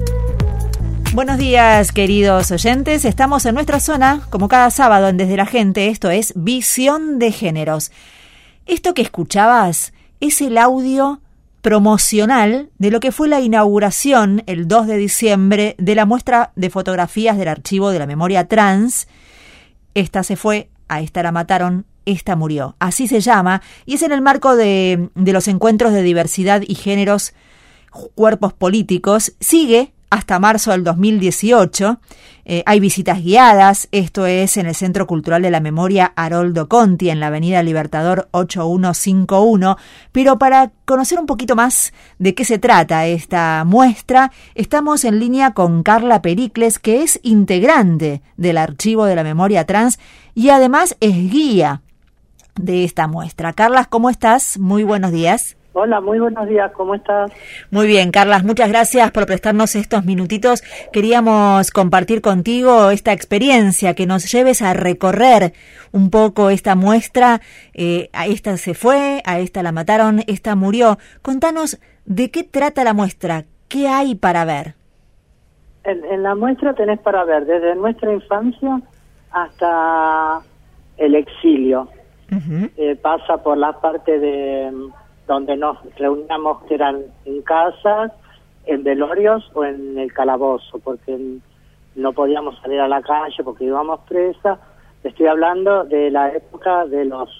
Speaker 1: Buenos días, queridos oyentes. Estamos en nuestra zona, como cada sábado en Desde la Gente. Esto es Visión de Géneros. Esto que escuchabas es el audio promocional de lo que fue la inauguración el dos de diciembre de la muestra de fotografías del Archivo de la Memoria Trans. Esta se fue, a esta la mataron, esta murió. Así se llama, y es en el marco de, de los encuentros de diversidad y géneros, cuerpos políticos. Sigue hasta marzo del dos mil dieciocho. Eh, hay visitas guiadas, esto es en el Centro Cultural de la Memoria Haroldo Conti, en la Avenida Libertador ocho uno cinco uno. Pero para conocer un poquito más de qué se trata esta muestra, estamos en línea con Carla Pericles, que es integrante del Archivo de la Memoria Trans y además es guía de esta muestra. Carla, ¿cómo estás? Muy buenos días.
Speaker 13: Hola, muy buenos días, ¿cómo estás?
Speaker 1: Muy bien, Carlas, muchas gracias por prestarnos estos minutitos. Queríamos compartir contigo esta experiencia, que nos lleves a recorrer un poco esta muestra. Eh, a esta se fue, a esta la mataron, esta murió. Contanos de qué trata la muestra, qué hay para ver.
Speaker 13: En, en la muestra tenés para ver desde nuestra infancia hasta el exilio. Uh-huh. Eh, pasa por la parte de donde nos reuníamos, que eran en casas, en velorios o en el calabozo, porque no podíamos salir a la calle porque íbamos presas, Estoy hablando de la época de los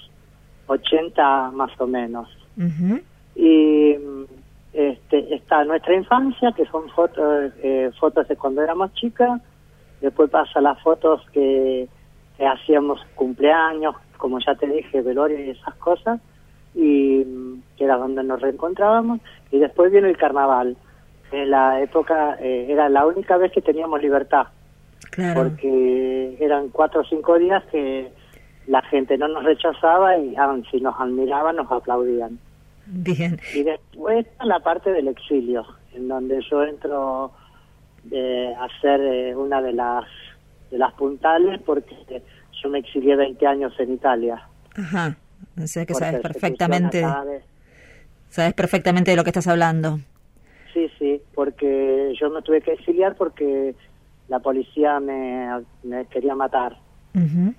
Speaker 13: ochenta más o menos.
Speaker 14: Uh-huh.
Speaker 13: Y este, está nuestra infancia, que son fotos, eh, fotos de cuando éramos chicas. Después pasa las fotos que, que hacíamos cumpleaños, como ya te dije, velorio y esas cosas, y que era donde nos reencontrábamos. Y después viene el carnaval. En la época eh, era la única vez que teníamos libertad.
Speaker 14: Claro.
Speaker 13: Porque eran cuatro o cinco días que la gente no nos rechazaba y ah, si nos admiraban nos aplaudían.
Speaker 14: Bien.
Speaker 13: Y después está la parte del exilio, en donde yo entro eh, a ser eh, una de las de las puntales, porque yo me exilié veinte años en Italia.
Speaker 14: Ajá, o sea que
Speaker 13: Por
Speaker 14: sabes
Speaker 13: persecución
Speaker 14: perfectamente,
Speaker 13: acá de-
Speaker 14: sabes perfectamente de lo que estás hablando.
Speaker 13: Sí, sí, porque yo me tuve que exiliar porque la policía me, me quería matar.
Speaker 14: Uh-huh.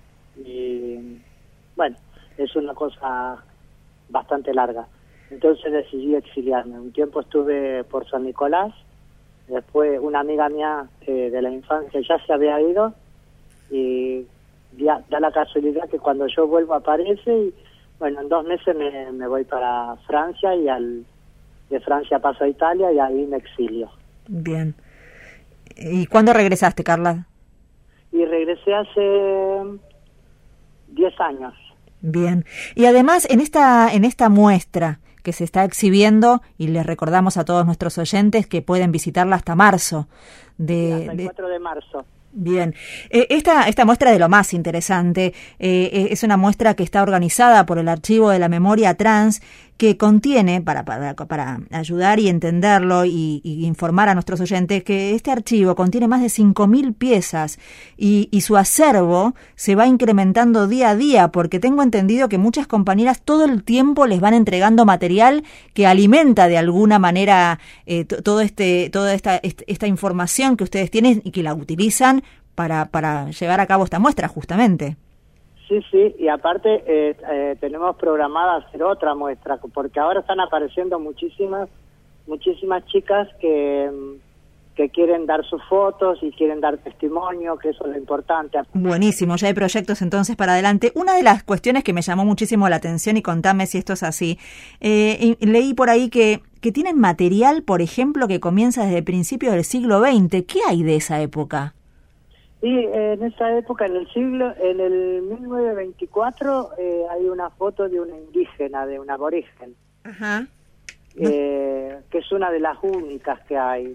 Speaker 13: Y bueno, es una cosa bastante larga. Entonces decidí exiliarme. Un tiempo estuve por San Nicolás, después una amiga mía eh, de la infancia ya se había ido y ya, da la casualidad que cuando yo vuelvo aparece y bueno, en dos meses me, me voy para Francia y al de Francia paso a Italia y ahí me exilio.
Speaker 14: Bien. ¿Y cuándo regresaste, Carla?
Speaker 13: Y regresé hace diez años.
Speaker 14: Bien. Y además, en esta, en esta muestra que se está exhibiendo, y les recordamos a todos nuestros oyentes que pueden visitarla hasta marzo. De,
Speaker 13: Hasta el
Speaker 14: de-
Speaker 13: cuatro de marzo.
Speaker 14: Bien, eh, esta, esta muestra de lo más interesante eh, es una muestra que está organizada por el Archivo de la Memoria Trans, que contiene, para, para, para ayudar y entenderlo y, y informar a nuestros oyentes, que este archivo contiene más de cinco mil piezas y, y su acervo se va incrementando día a día, porque tengo entendido que muchas compañeras todo el tiempo les van entregando material que alimenta de alguna manera eh, t- todo este, toda esta, est- esta información que ustedes tienen y que la utilizan para, para llevar a cabo esta muestra, justamente.
Speaker 13: Sí, sí, y aparte eh, eh, tenemos programada hacer otra muestra, porque ahora están apareciendo muchísimas muchísimas chicas que, mm, que quieren dar sus fotos y quieren dar testimonio, que eso es lo importante.
Speaker 14: Buenísimo, ya hay proyectos entonces para adelante. Una de las cuestiones que me llamó muchísimo la atención, y contame si esto es así, eh, y leí por ahí que, que tienen material, por ejemplo, que comienza desde principios del siglo veinte. ¿Qué hay de esa época?
Speaker 13: Y eh, en esa época, en el siglo, en el mil novecientos veinticuatro, eh, hay una foto de una indígena, de un aborigen,
Speaker 14: Ajá.
Speaker 13: eh, que es una de las únicas que hay.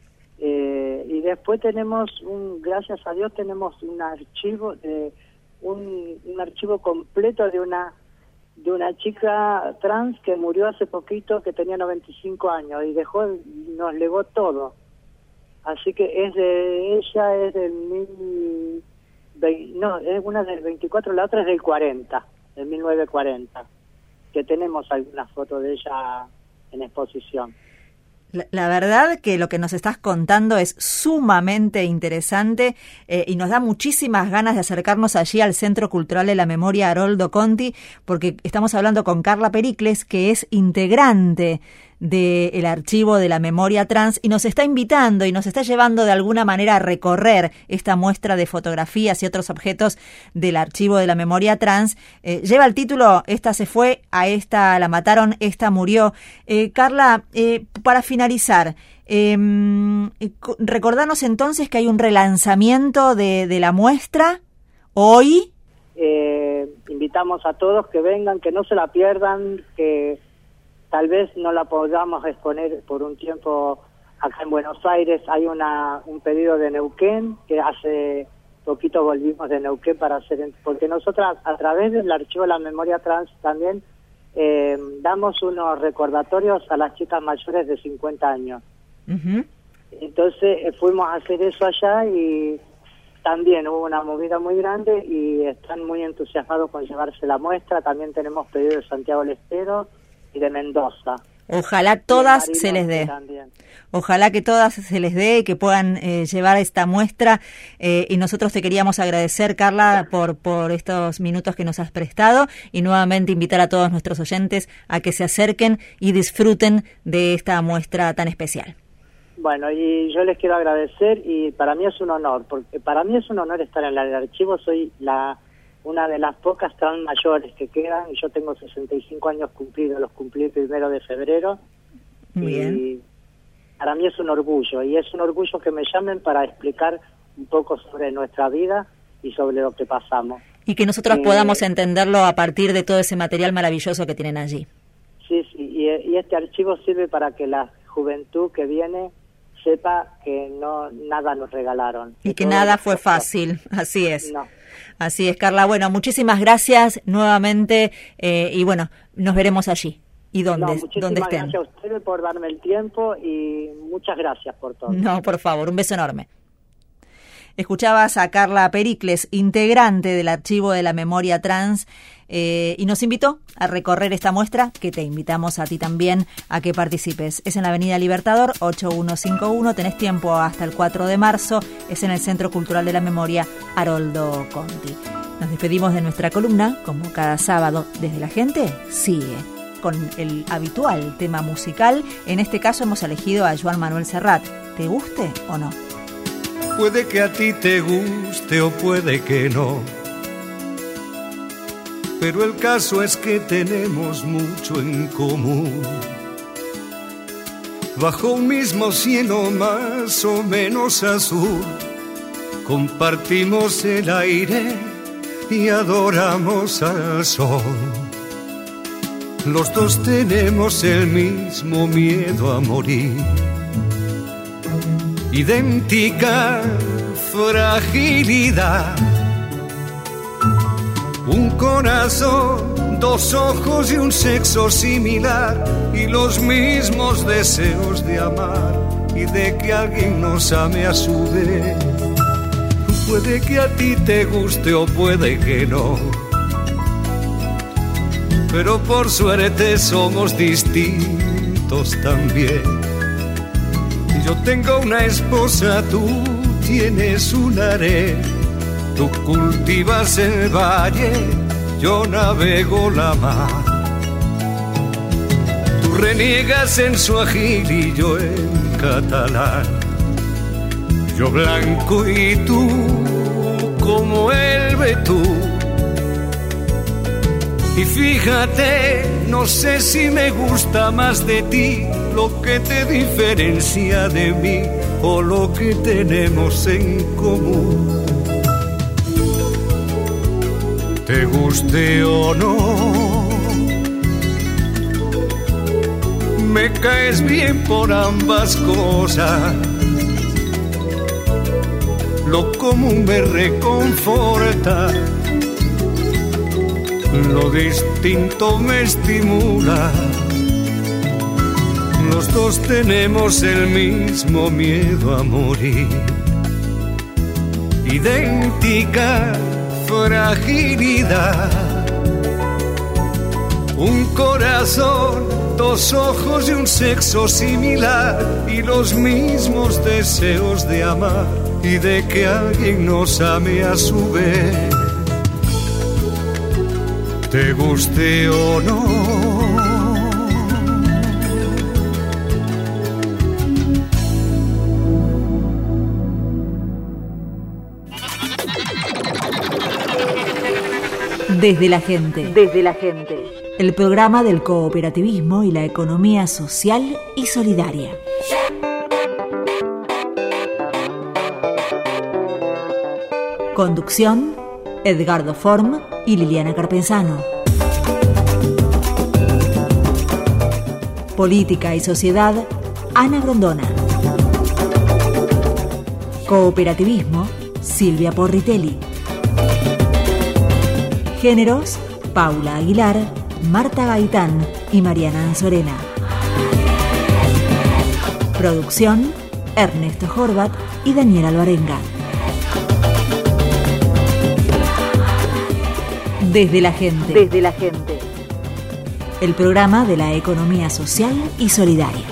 Speaker 13: Eh, y después tenemos, un, gracias a Dios, tenemos un archivo de un, un archivo completo de una de una chica trans que murió hace poquito, que tenía noventa y cinco años y dejó, nos legó todo. Así que es de ella, es del mil veinte, no, es una del veinticuatro, la otra es del cuarenta, del mil novecientos cuarenta, que tenemos algunas fotos de ella en exposición.
Speaker 14: La, la verdad que lo que nos estás contando es sumamente interesante eh, y nos da muchísimas ganas de acercarnos allí al Centro Cultural de la Memoria Haroldo Conti, porque estamos hablando con Carla Pericles, que es integrante del Archivo de la Memoria Trans, y nos está invitando y nos está llevando de alguna manera a recorrer esta muestra de fotografías y otros objetos del Archivo de la Memoria Trans. Eh, lleva el título "Esta se fue, a esta la mataron, esta murió". Eh, Carla, eh, para finalizar, eh, recordanos entonces que hay un relanzamiento de, de la muestra hoy.
Speaker 13: Eh, invitamos a todos que vengan, que no se la pierdan, que tal vez no la podamos exponer por un tiempo acá en Buenos Aires. Hay una un pedido de Neuquén, que hace poquito volvimos de Neuquén para hacer, porque nosotras a través del Archivo de la Memoria Trans también eh, damos unos recordatorios a las chicas mayores de cincuenta años.
Speaker 14: Uh-huh.
Speaker 13: Entonces eh, fuimos a hacer eso allá y también hubo una movida muy grande y están muy entusiasmados con llevarse la muestra. También tenemos pedido de Santiago del Estero y de Mendoza.
Speaker 14: Ojalá todas se les dé.
Speaker 13: También.
Speaker 14: Ojalá que todas se les dé y que puedan eh, llevar esta muestra. Eh, y nosotros te queríamos agradecer, Carla, por, por estos minutos que nos has prestado, y nuevamente invitar a todos nuestros oyentes a que se acerquen y disfruten de esta muestra tan especial.
Speaker 13: Bueno, y yo les quiero agradecer, y para mí es un honor, porque para mí es un honor estar en el archivo. Soy la una de las pocas tan mayores que quedan, y yo tengo sesenta y cinco años cumplidos, los cumplí el primero de febrero.
Speaker 14: Bien.
Speaker 13: Y para mí es un orgullo, y es un orgullo que me llamen para explicar un poco sobre nuestra vida y sobre lo que pasamos.
Speaker 14: Y que nosotros
Speaker 13: Eh,
Speaker 14: podamos entenderlo a partir de todo ese material maravilloso que tienen allí.
Speaker 13: Sí, sí, y, y este archivo sirve para que la juventud que viene sepa que no nada nos regalaron.
Speaker 14: Y que
Speaker 13: todo
Speaker 14: nada
Speaker 13: nos
Speaker 14: fue
Speaker 13: costó.
Speaker 14: fácil, así es.
Speaker 13: No.
Speaker 14: Así es, Carla. Bueno, muchísimas gracias nuevamente eh, y bueno, nos veremos allí. ¿Y
Speaker 13: No,
Speaker 14: dónde,
Speaker 13: muchísimas
Speaker 14: dónde estén?
Speaker 13: gracias a ustedes por darme el tiempo y muchas gracias por todo.
Speaker 14: No, por favor, un beso enorme. Escuchabas a Carla Pericles, integrante del Archivo de la Memoria Trans, eh, y nos invitó a recorrer esta muestra, que te invitamos a ti también a que participes. Es en la Avenida Libertador, ocho uno cinco uno, tenés tiempo hasta el cuatro de marzo, es en el Centro Cultural de la Memoria Haroldo Conti. Nos despedimos de nuestra columna, como cada sábado, desde la gente, sigue con el habitual tema musical. En este caso hemos elegido a Joan Manuel Serrat. ¿Te guste o no?
Speaker 7: Puede que a ti te guste o puede que no, pero el caso es que tenemos mucho en común. Bajo un mismo cielo más o menos azul, compartimos el aire y adoramos al sol. Los dos tenemos el mismo miedo a morir, idéntica fragilidad, un corazón, dos ojos y un sexo similar, y los mismos deseos de amar y de que alguien nos ame a su vez. Puede que a ti te guste o puede que no, pero por suerte somos distintos también. Yo tengo una esposa, tú tienes un harén, tú cultivas el valle, yo navego la mar. Tú reniegas en suajili y yo en catalán, yo blanco y tú como el betún. Y fíjate, no sé si me gusta más de ti lo que te diferencia de mí o lo que tenemos en común. Te guste o no, me caes bien por ambas cosas. Lo común me reconforta, lo distinto me estimula. Los dos tenemos el mismo miedo a morir, idéntica fragilidad, un corazón, dos ojos y un sexo similar, y los mismos deseos de amar y de que alguien nos ame a su vez. Te guste o no.
Speaker 1: Desde la gente. Desde la gente. El programa del cooperativismo y la economía social y solidaria. Conducción: Edgardo Form y Liliana Carpenzano. Política y sociedad: Ana Grondona. Cooperativismo: Silvia Porritelli. Géneros: Paula Aguilar, Marta Gaitán y Mariana Anzorena. Producción: Ernesto Horvat y Daniel Alvarenga. Desde la gente. Desde la gente. El programa de la economía social y solidaria.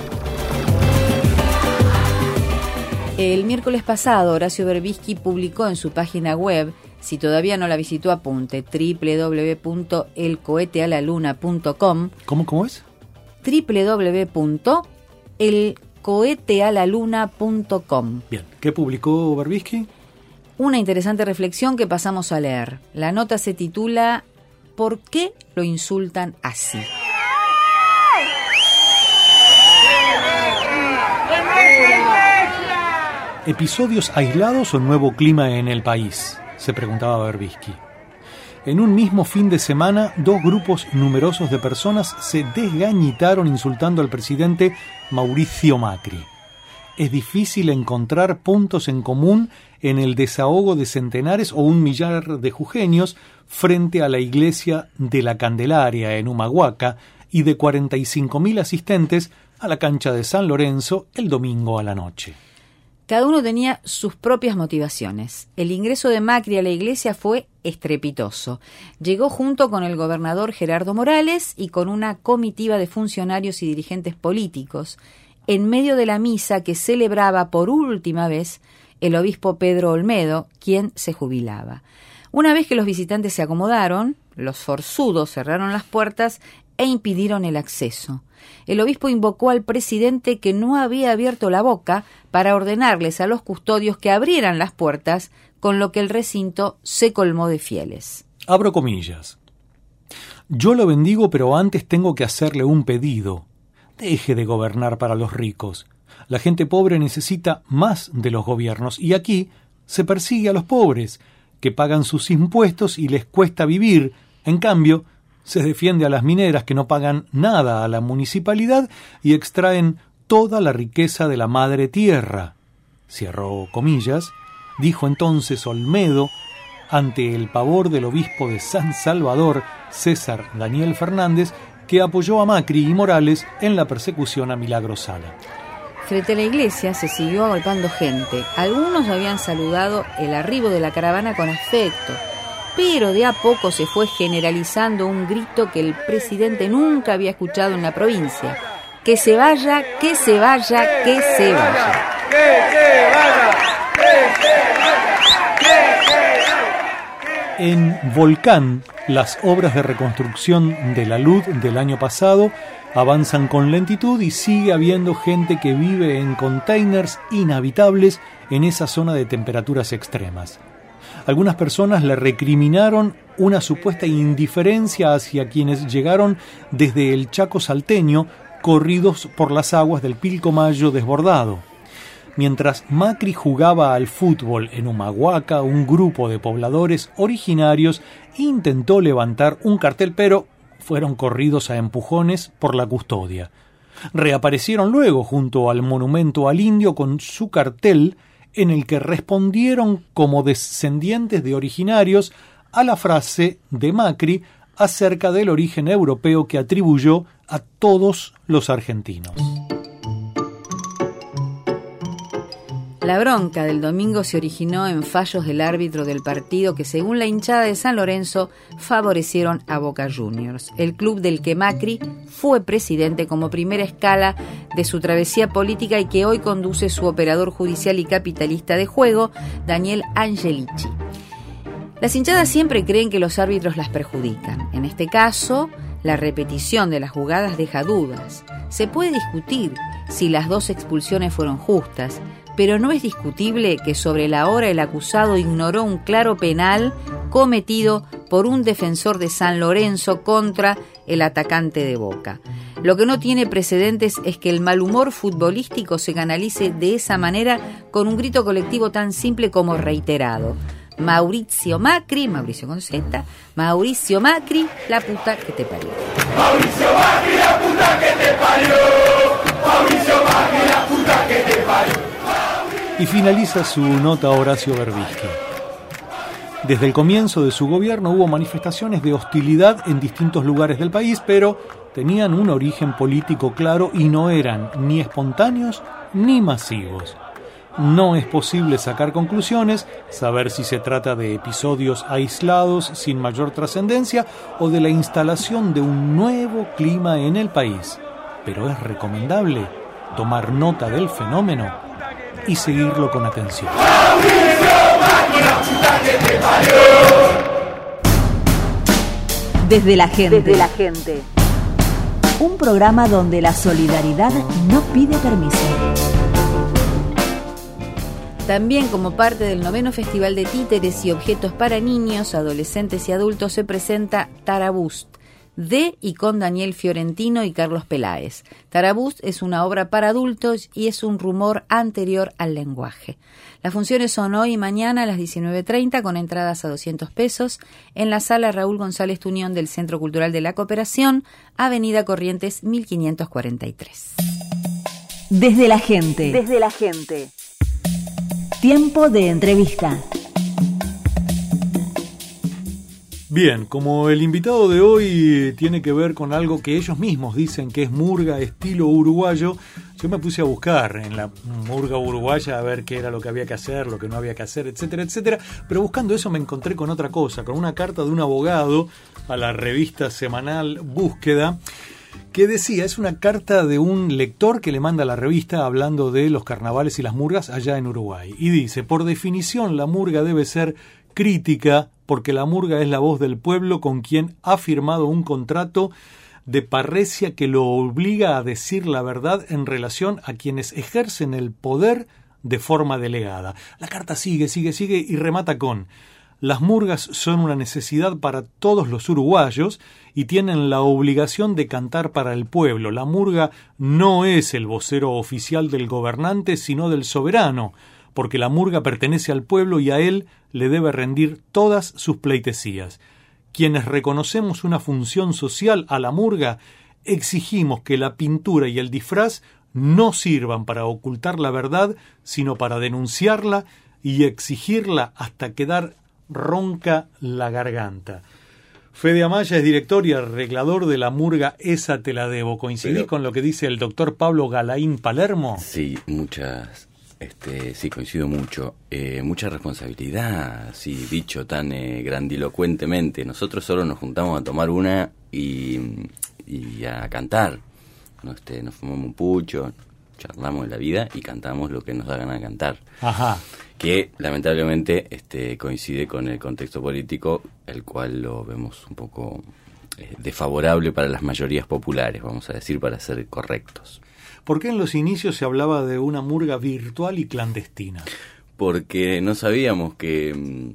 Speaker 3: El miércoles pasado, Horacio Berbisky publicó en su página web, si todavía no la visitó, apunte, doble u doble u doble u punto el cohete a la luna punto com.
Speaker 5: ¿Cómo, cómo es?
Speaker 3: doble u doble u doble u punto el cohete a la luna punto com.
Speaker 5: Bien. ¿Qué publicó Berbisky?
Speaker 3: una interesante reflexión que pasamos a leer. La nota se titula ¿Por qué lo insultan así?
Speaker 5: ¿Episodios aislados o nuevo clima en el país?, se preguntaba Berbisky. En un mismo fin de semana, dos grupos numerosos de personas se desgañitaron insultando al presidente Mauricio Macri. Es difícil encontrar puntos en común en el desahogo de centenares o un millar de jujeños frente a la iglesia de la Candelaria en Humahuaca y de cuarenta y cinco mil asistentes a la cancha de San Lorenzo el domingo a la noche.
Speaker 3: Cada uno tenía sus propias motivaciones. El ingreso de Macri a la iglesia fue estrepitoso. Llegó junto con el gobernador Gerardo Morales y con una comitiva de funcionarios y dirigentes políticos, en medio de la misa que celebraba por última vez el obispo Pedro Olmedo, quien se jubilaba. Una vez que los visitantes se acomodaron, los forzudos cerraron las puertas e impidieron el acceso. El obispo invocó al presidente, que no había abierto la boca, para ordenarles a los custodios que abrieran las puertas, con lo que el recinto se colmó de fieles.
Speaker 5: Abro comillas. Yo lo bendigo, pero antes tengo que hacerle un pedido. Deje de gobernar para los ricos. La gente pobre necesita más de los gobiernos y aquí se persigue a los pobres, que pagan sus impuestos y les cuesta vivir. En cambio, se defiende a las mineras que no pagan nada a la municipalidad y extraen toda la riqueza de la madre tierra. Cierro comillas, dijo entonces Olmedo ante el pavor del obispo de San Salvador, César Daniel Fernández, que apoyó a Macri y Morales en la persecución a Milagro Sala.
Speaker 3: Frente a la iglesia se siguió agolpando gente. Algunos habían saludado el arribo de la caravana con afecto, pero de a poco se fue generalizando un grito que el presidente nunca había escuchado en la provincia. ¡Que se vaya, que se vaya, que se vaya!
Speaker 4: ¡Que se vaya! ¡Que se vaya! ¡Que se vaya!
Speaker 5: En Volcán, las obras de reconstrucción de la Luz del año pasado avanzan con lentitud y sigue habiendo gente que vive en containers inhabitables en esa zona de temperaturas extremas. Algunas personas le recriminaron una supuesta indiferencia hacia quienes llegaron desde el Chaco salteño, corridos por las aguas del Pilcomayo desbordado. Mientras Macri jugaba al fútbol en Humahuaca, un grupo de pobladores originarios intentó levantar un cartel, pero fueron corridos a empujones por la custodia. Reaparecieron luego junto al monumento al indio con su cartel, en el que respondieron como descendientes de originarios a la frase de Macri acerca del origen europeo que atribuyó a todos los argentinos.
Speaker 3: La bronca del domingo se originó en fallos del árbitro del partido que, según la hinchada de San Lorenzo, favorecieron a Boca Juniors, el club del que Macri fue presidente como primera escala de su travesía política y que hoy conduce su operador judicial y capitalista de juego, Daniel Angelici. Las hinchadas siempre creen que los árbitros las perjudican. En este caso, la repetición de las jugadas deja dudas. Se puede discutir si las dos expulsiones fueron justas, pero no es discutible que sobre la hora el acusado ignoró un claro penal cometido por un defensor de San Lorenzo contra el atacante de Boca. Lo que no tiene precedentes es que el mal humor futbolístico se canalice de esa manera con un grito colectivo tan simple como reiterado. Mauricio Macri, Mauricio con Z, Mauricio Macri, la puta que te parió.
Speaker 4: Mauricio Macri, la puta que te parió. Mauricio Macri, la puta que te parió.
Speaker 5: Y finaliza su nota Horacio Berbisky. Desde el comienzo de su gobierno hubo manifestaciones de hostilidad en distintos lugares del país, pero tenían un origen político claro y no eran ni espontáneos ni masivos. No es posible sacar conclusiones, saber si se trata de episodios aislados sin mayor trascendencia o de la instalación de un nuevo clima en el país. Pero es recomendable tomar nota del fenómeno y seguirlo con atención.
Speaker 1: Desde la gente.
Speaker 2: Desde la gente.
Speaker 1: Un programa donde la solidaridad no pide permiso.
Speaker 3: También como parte del noveno Festival de Títeres y Objetos para Niños, Adolescentes y Adultos se presenta Tarabust, de y con Daniel Fiorentino y Carlos Peláez. Tarabust es una obra para adultos y es un rumor anterior al lenguaje. Las funciones son hoy y mañana a las diecinueve treinta con entradas a doscientos pesos en la sala Raúl González Tuñón del Centro Cultural de la Cooperación, Avenida Corrientes mil quinientos cuarenta y tres.
Speaker 1: Desde la gente.
Speaker 2: Desde la gente.
Speaker 1: Tiempo de entrevista.
Speaker 5: Bien, como el invitado de hoy tiene que ver con algo que ellos mismos dicen que es murga estilo uruguayo, yo me puse a buscar en la murga uruguaya a ver qué era lo que había que hacer, lo que no había que hacer, etcétera, etcétera. Pero buscando eso me encontré con otra cosa, con una carta de un abogado a la revista semanal Búsqueda, que decía, es una carta de un lector que le manda a la revista hablando de los carnavales y las murgas allá en Uruguay. Y dice, por definición la murga debe ser crítica porque la murga es la voz del pueblo con quien ha firmado un contrato de parresia que lo obliga a decir la verdad en relación a quienes ejercen el poder de forma delegada. La carta sigue, sigue, sigue y remata con: las murgas son una necesidad para todos los uruguayos y tienen la obligación de cantar para el pueblo. La murga no es el vocero oficial del gobernante, sino del soberano, porque la murga pertenece al pueblo y a él le debe rendir todas sus pleitesías. Quienes reconocemos una función social a la murga, exigimos que la pintura y el disfraz no sirvan para ocultar la verdad, sino para denunciarla y exigirla hasta quedar ronca la garganta. Fede Amaya es director y arreglador de la murga Esa te la debo. ¿Coincidís Pero, con lo que dice el doctor Pablo Galaín Palermo?
Speaker 15: Sí, muchas, este, sí, coincido mucho. Eh, mucha responsabilidad, sí, dicho tan eh, grandilocuentemente. Nosotros solo nos juntamos a tomar una y, y a cantar. ¿no? Este, nos fumamos un pucho, charlamos de la vida y cantamos lo que nos da ganas de cantar.
Speaker 5: Ajá.
Speaker 15: Que lamentablemente este, coincide con el contexto político, el cual lo vemos un poco eh, desfavorable para las mayorías populares, vamos a decir, para ser correctos.
Speaker 5: ¿Por qué en los inicios se hablaba de una murga virtual y clandestina?
Speaker 15: Porque no sabíamos que mm,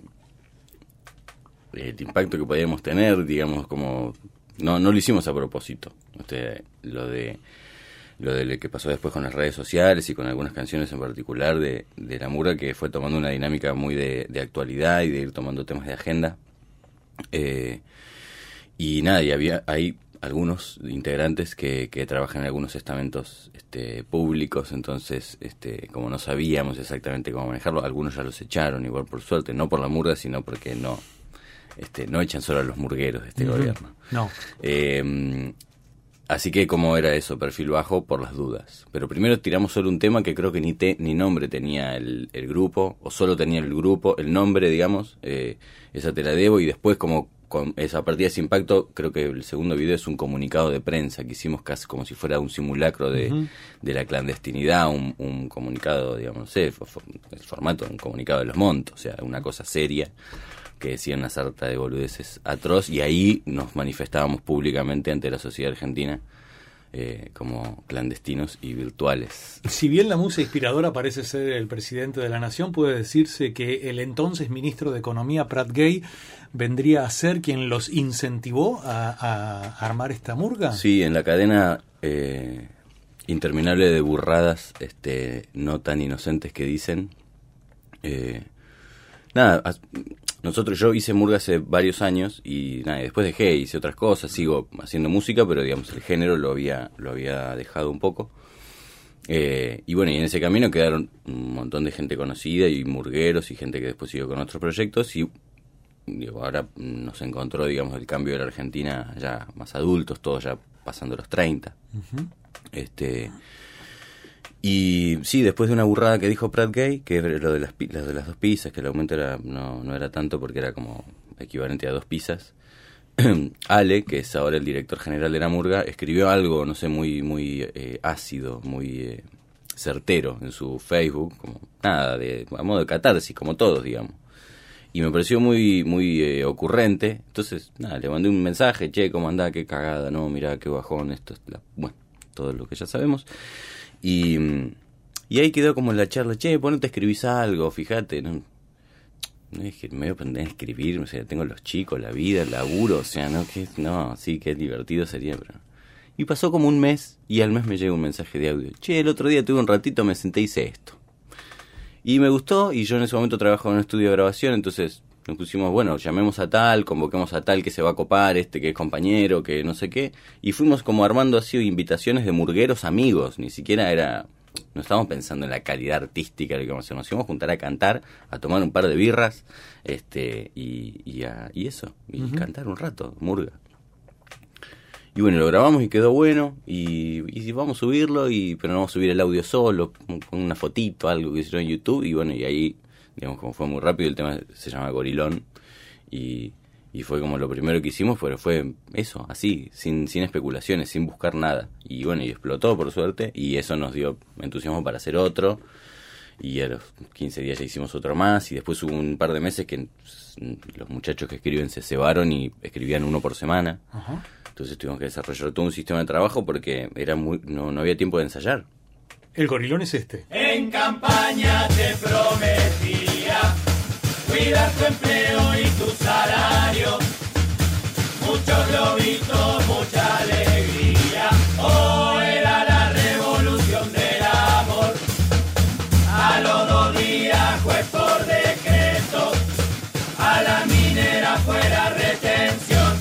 Speaker 15: el impacto que podíamos tener, digamos, como no no lo hicimos a propósito. Este, lo de lo de lo que pasó después con las redes sociales y con algunas canciones en particular de, de la murga, que fue tomando una dinámica muy de, de actualidad y de ir tomando temas de agenda. Eh, y nada, y había hay algunos integrantes que, que trabajan en algunos estamentos este, públicos, entonces este, como no sabíamos exactamente cómo manejarlo, algunos ya los echaron, igual por suerte, no por la murga, sino porque no este, no echan solo a los murgueros de este uh-huh. gobierno.
Speaker 5: No.
Speaker 15: Eh, Así que como era eso, perfil bajo por las dudas. Pero primero tiramos solo un tema que creo que ni te, ni nombre tenía el, el grupo, o solo tenía el grupo, el nombre, digamos, eh, esa te la debo, y después como con esa partida de ese impacto, creo que el segundo video es un comunicado de prensa que hicimos casi como si fuera un simulacro de, uh-huh. de la clandestinidad, un, un comunicado, digamos, no sé, for, el formato de un comunicado de los montos, o sea, una cosa seria, que decía una sarta de boludeces atroz, y ahí nos manifestábamos públicamente ante la sociedad argentina eh, como clandestinos y virtuales.
Speaker 5: Si bien la musa inspiradora parece ser el presidente de la nación, puede decirse que el entonces ministro de Economía, Prat Gay, vendría a ser quien los incentivó a, a armar esta murga.
Speaker 15: Sí, en la cadena eh, interminable de burradas este, no tan inocentes que dicen. Eh, nada, nosotros, yo hice murga hace varios años y nada, después dejé, hice otras cosas, sigo haciendo música, pero digamos el género lo había lo había dejado un poco. Eh, y bueno, y en ese camino quedaron un montón de gente conocida y murgueros y gente que después siguió con otros proyectos, y digo, ahora nos encontró, digamos, el cambio de la Argentina ya más adultos, todos ya pasando los treinta. Uh-huh. Este... Y sí, después de una burrada que dijo Prat Gay, que era lo de las, lo de las dos pizzas, que el aumento era no, no era tanto porque era como equivalente a dos pizzas, Ale, que es ahora el director general de la murga, escribió algo, no sé, muy muy eh, ácido, muy eh, certero en su Facebook, como nada, de, a modo de catarsis, como todos, digamos. Y me pareció muy muy eh, ocurrente, entonces, nada, le mandé un mensaje, che, ¿cómo andá? Qué cagada, no, mirá, qué bajón, esto es la... bueno, todo lo que ya sabemos. Y, Y ahí quedó como la charla, che, ponete, escribís algo, fíjate, no, no es que me voy a aprender a escribir, o sea, tengo los chicos, la vida, el laburo, o sea, no, que no, sí, qué divertido sería, pero... Y pasó como un mes, y al mes me llega un mensaje de audio, che, el otro día tuve un ratito, me senté y hice esto. Y me gustó, y yo en ese momento trabajaba en un estudio de grabación, entonces nos pusimos, bueno, llamemos a tal, convoquemos a tal que se va a copar, este que es compañero, que no sé qué, y fuimos como armando así invitaciones de murgueros amigos, ni siquiera era, no estábamos pensando en la calidad artística de lo que vamos a hacer, nos íbamos a juntar a cantar, a tomar un par de birras, este, y, y, a, y eso, y uh-huh. cantar un rato, murga. Y bueno, lo grabamos y quedó bueno, y, y vamos a subirlo, y pero no vamos a subir el audio solo, con una fotito, algo que hicieron en YouTube, y bueno, y ahí, digamos, como fue muy rápido, el tema se llama Gorilón, y, y fue como lo primero que hicimos, pero fue eso, así, sin, sin especulaciones, sin buscar nada, y bueno, y explotó por suerte, y eso nos dio entusiasmo para hacer otro, y a los quince días ya hicimos otro más, y después hubo un par de meses que los muchachos que escriben se cebaron y escribían uno por semana. Ajá. Entonces tuvimos que desarrollar todo un sistema de trabajo porque era muy no, no había tiempo de ensayar.
Speaker 5: El Gorilón es este.
Speaker 4: En campaña te prometía cuidar tu empleo y tu salario. Muchos globitos, mucha alegría. Hoy era la revolución del amor. A los dos días juez por decreto. A la minera fuera retención.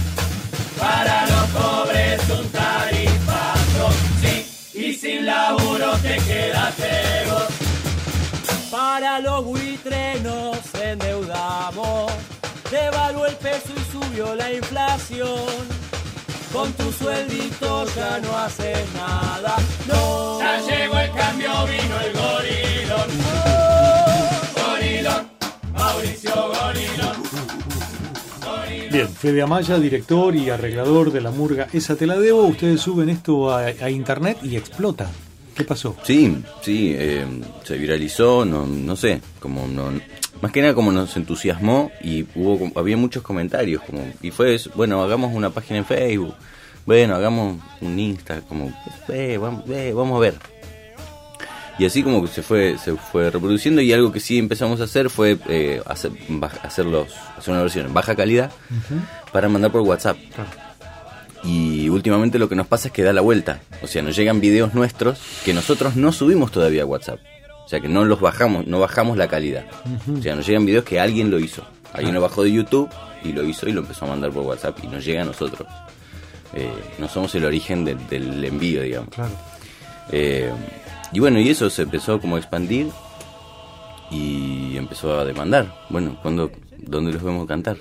Speaker 4: Para los pobres un tarifazo, sí, y sin laburo te quedaste vos.
Speaker 16: Para los buitres nos endeudamos, devaluó el peso y subió la inflación. Con tu sueldito ya no haces nada, no.
Speaker 4: Ya llegó el cambio, vino el gorilón. Oh, gorilón, Mauricio Gorilón.
Speaker 5: Bien, Fede Amaya, director y arreglador de la murga Esa Te La Debo. Ustedes suben esto a, a internet y explota. ¿Qué pasó?
Speaker 15: Sí, sí, eh, se viralizó, no, no sé, como no, más que nada como nos entusiasmó y hubo había muchos comentarios, como y fue, bueno, hagamos una página en Facebook, bueno, hagamos un Insta, como, eh, vamos, eh, vamos a ver. Y así como que se fue se fue reproduciendo, y algo que sí empezamos a hacer fue eh, hacer, hacerlos, hacer una versión en baja calidad uh-huh. para mandar por WhatsApp. Claro. Y últimamente lo que nos pasa es que da la vuelta. O sea, nos llegan videos nuestros que nosotros no subimos todavía a WhatsApp. O sea, que no los bajamos, no bajamos la calidad. Uh-huh. O sea, nos llegan videos que alguien lo hizo. Alguien lo bajó de YouTube y lo hizo y lo empezó a mandar por WhatsApp y nos llega a nosotros. Eh, no somos el origen de, del envío, digamos. Claro. Eh, Y bueno, y eso se empezó como a expandir y empezó a demandar. Bueno, ¿cuándo, ¿dónde los vemos cantar?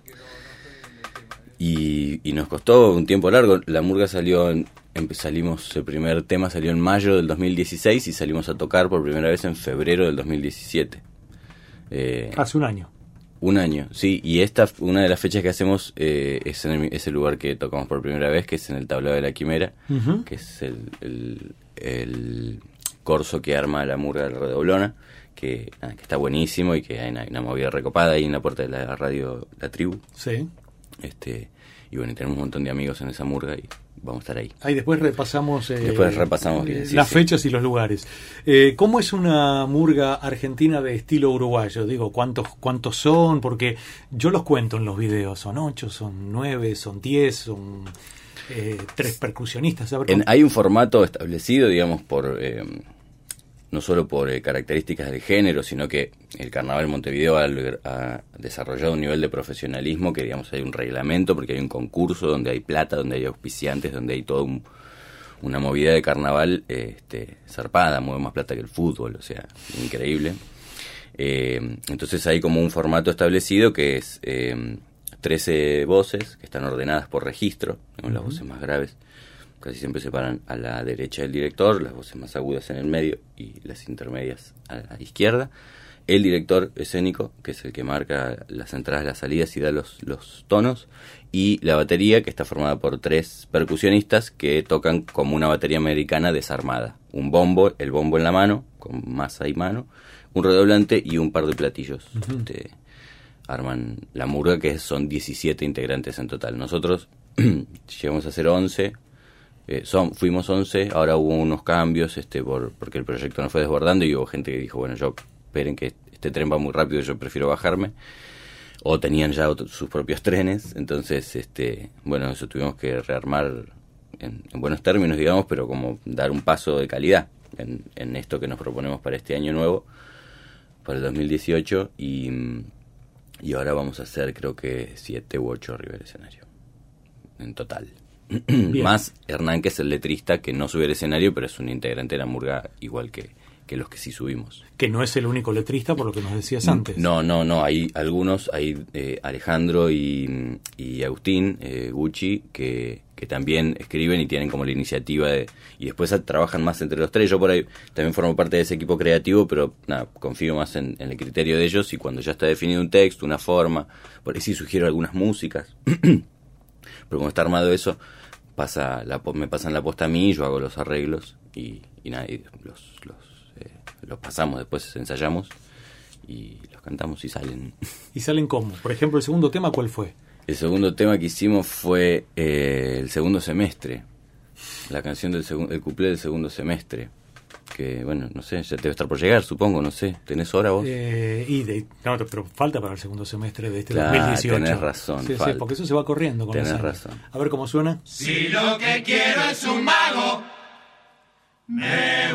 Speaker 15: Y, y nos costó un tiempo largo. La murga salió, en, salimos, el primer tema salió en mayo del dos mil dieciséis y salimos a tocar por primera vez en febrero del dos mil diecisiete. Eh,
Speaker 5: Hace un año.
Speaker 15: Un año, sí. Y esta, una de las fechas que hacemos eh, es en el, es el lugar que tocamos por primera vez, que es en el Tablado de la Quimera, uh-huh. que es el... el, el corso que arma la murga de la Redoblona, que, ah, que está buenísimo y que hay una, una movida recopada ahí en la puerta de la radio La Tribu.
Speaker 5: Sí.
Speaker 15: Este, y bueno, tenemos un montón de amigos en esa murga y vamos a estar ahí.
Speaker 5: Ahí después repasamos, eh,
Speaker 15: después repasamos
Speaker 5: eh,
Speaker 15: sí,
Speaker 5: las
Speaker 15: sí.
Speaker 5: fechas y los lugares. Eh, ¿Cómo es una murga argentina de estilo uruguayo? Digo, ¿cuántos cuántos son? Porque yo los cuento en los videos. Son ocho, son nueve, son diez, son... Eh, tres percusionistas. A ver,
Speaker 15: en, hay un formato establecido, digamos, por eh, no solo por eh, características del género, sino que el Carnaval Montevideo ha, ha desarrollado un nivel de profesionalismo que, digamos, hay un reglamento, porque hay un concurso donde hay plata, donde hay auspiciantes, donde hay toda un, una movida de carnaval eh, este, zarpada, mueve más plata que el fútbol, o sea, increíble. Eh, entonces hay como un formato establecido que es... Eh, trece voces que están ordenadas por registro, uh-huh. las voces más graves casi siempre se paran a la derecha del director, las voces más agudas en el medio y las intermedias a la izquierda. El director escénico, que es el que marca las entradas, las salidas y da los, los tonos, y la batería, que está formada por tres percusionistas que tocan como una batería americana desarmada. Un bombo, el bombo en la mano, con masa y mano, un redoblante y un par de platillos. Uh-huh. Este, arman la murga, que son diecisiete integrantes en total. Nosotros llegamos a ser once, Eh, son, fuimos once, ahora hubo unos cambios este por porque el proyecto no fue desbordando y hubo gente que dijo, bueno, yo esperen que este tren va muy rápido, yo prefiero bajarme, o tenían ya otro, sus propios trenes, entonces este bueno, eso tuvimos que rearmar en, en buenos términos, digamos, pero como dar un paso de calidad en, en esto que nos proponemos para este año nuevo, para el dos mil dieciocho, y, y ahora vamos a hacer creo que siete u ocho arriba del escenario en total. Más Hernán, que es el letrista, que no sube al escenario, pero es un integrante de la murga igual que, que los que sí subimos.
Speaker 5: Que no es el único letrista, por lo que nos decías antes.
Speaker 15: No, no, no, hay algunos, hay eh, Alejandro y, y Agustín eh, Gucci, que, que también escriben y tienen como la iniciativa de... Y después trabajan más entre los tres. Yo por ahí también formo parte de ese equipo creativo, pero nada, confío más en, en el criterio de ellos, y cuando ya está definido un texto, una forma, por ahí sí sugiero algunas músicas. Pero como está armado eso, pasa la, me pasan la posta a mí, yo hago los arreglos y, y nada, y los, los, eh, los pasamos, después ensayamos y los cantamos y salen.
Speaker 5: ¿Y salen cómo? Por ejemplo, el segundo tema, ¿cuál fue?
Speaker 15: El segundo tema que hicimos fue eh, el segundo semestre, la canción del segundo, el cuplé del segundo semestre. Que bueno, no sé, ya debe estar por llegar, supongo, no sé. ¿Tenés hora vos?
Speaker 5: Eh, y de, no, pero falta para el segundo semestre de este
Speaker 15: claro,
Speaker 5: dos mil dieciocho.
Speaker 15: Tenés razón.
Speaker 5: Sí, sí, porque eso se va corriendo con
Speaker 15: tenés
Speaker 5: los
Speaker 15: razón.
Speaker 5: A ver cómo suena.
Speaker 4: Si lo que quiero es un mago, me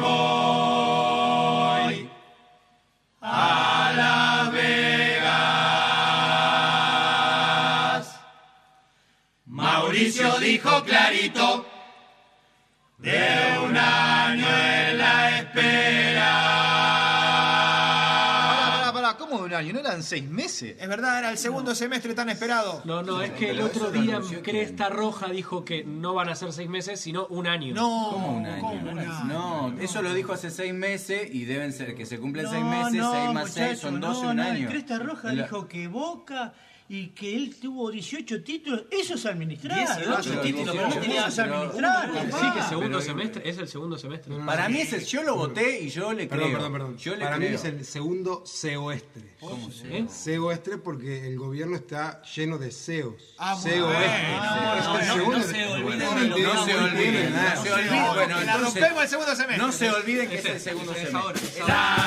Speaker 4: voy a Las Vegas. Mauricio dijo clarito, de un año en la espera.
Speaker 17: Pará, pará, ¿cómo de un año? ¿No eran seis meses?
Speaker 18: Es verdad, era el segundo semestre tan esperado.
Speaker 19: No, no, es que el otro día Cresta Roja dijo que no van a ser seis meses, sino un año.
Speaker 18: No,
Speaker 20: ¿cómo un año?
Speaker 18: ¿cómo un año?
Speaker 20: No, eso lo dijo hace seis meses y deben ser que se cumplen
Speaker 18: no,
Speaker 20: seis meses,
Speaker 18: no,
Speaker 20: seis más
Speaker 18: muchacho,
Speaker 20: seis son doce,
Speaker 18: no,
Speaker 20: un
Speaker 18: no,
Speaker 20: año.
Speaker 18: Cresta Roja
Speaker 20: La...
Speaker 18: dijo que Boca y que él tuvo dieciocho títulos, eso es administrar.
Speaker 19: dieciocho títulos,
Speaker 18: pero no tenías que administrar.
Speaker 19: Sí, que segundo pero, semestre, es el segundo semestre.
Speaker 20: Para mí es el, yo lo voté y yo le creo.
Speaker 21: Perdón, perdón, perdón.
Speaker 20: Yo le
Speaker 21: Para
Speaker 20: creo.
Speaker 21: mí es el segundo seoestre.
Speaker 20: ¿Cómo se
Speaker 21: ¿Eh? Seoestre porque el gobierno está lleno de seos.
Speaker 18: Ah,
Speaker 21: seoestre.
Speaker 18: Ah,
Speaker 21: es el
Speaker 18: no,
Speaker 21: segundo.
Speaker 18: no se olviden
Speaker 20: no,
Speaker 18: de lo que
Speaker 20: no se olviden. No se olviden. Bueno,
Speaker 18: la rompemos el segundo semestre.
Speaker 20: No se olviden que es el segundo semestre.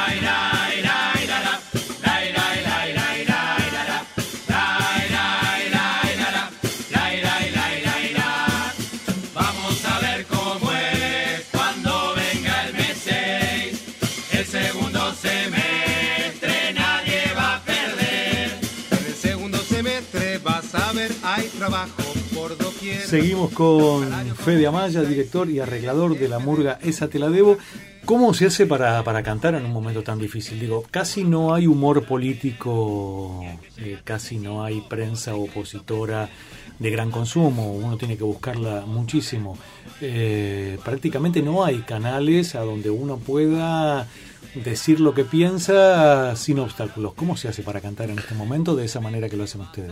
Speaker 21: Hay trabajo por doquier.
Speaker 5: Seguimos con Fede Amaya, director y arreglador de la murga Esa Te La Debo. ¿Cómo se hace para, para cantar en un momento tan difícil? Digo, casi no hay humor político, eh, casi no hay prensa opositora de gran consumo, uno tiene que buscarla muchísimo. Eh, prácticamente no hay canales a donde uno pueda decir lo que piensa sin obstáculos. ¿Cómo se hace para cantar en este momento de esa manera que lo hacen ustedes?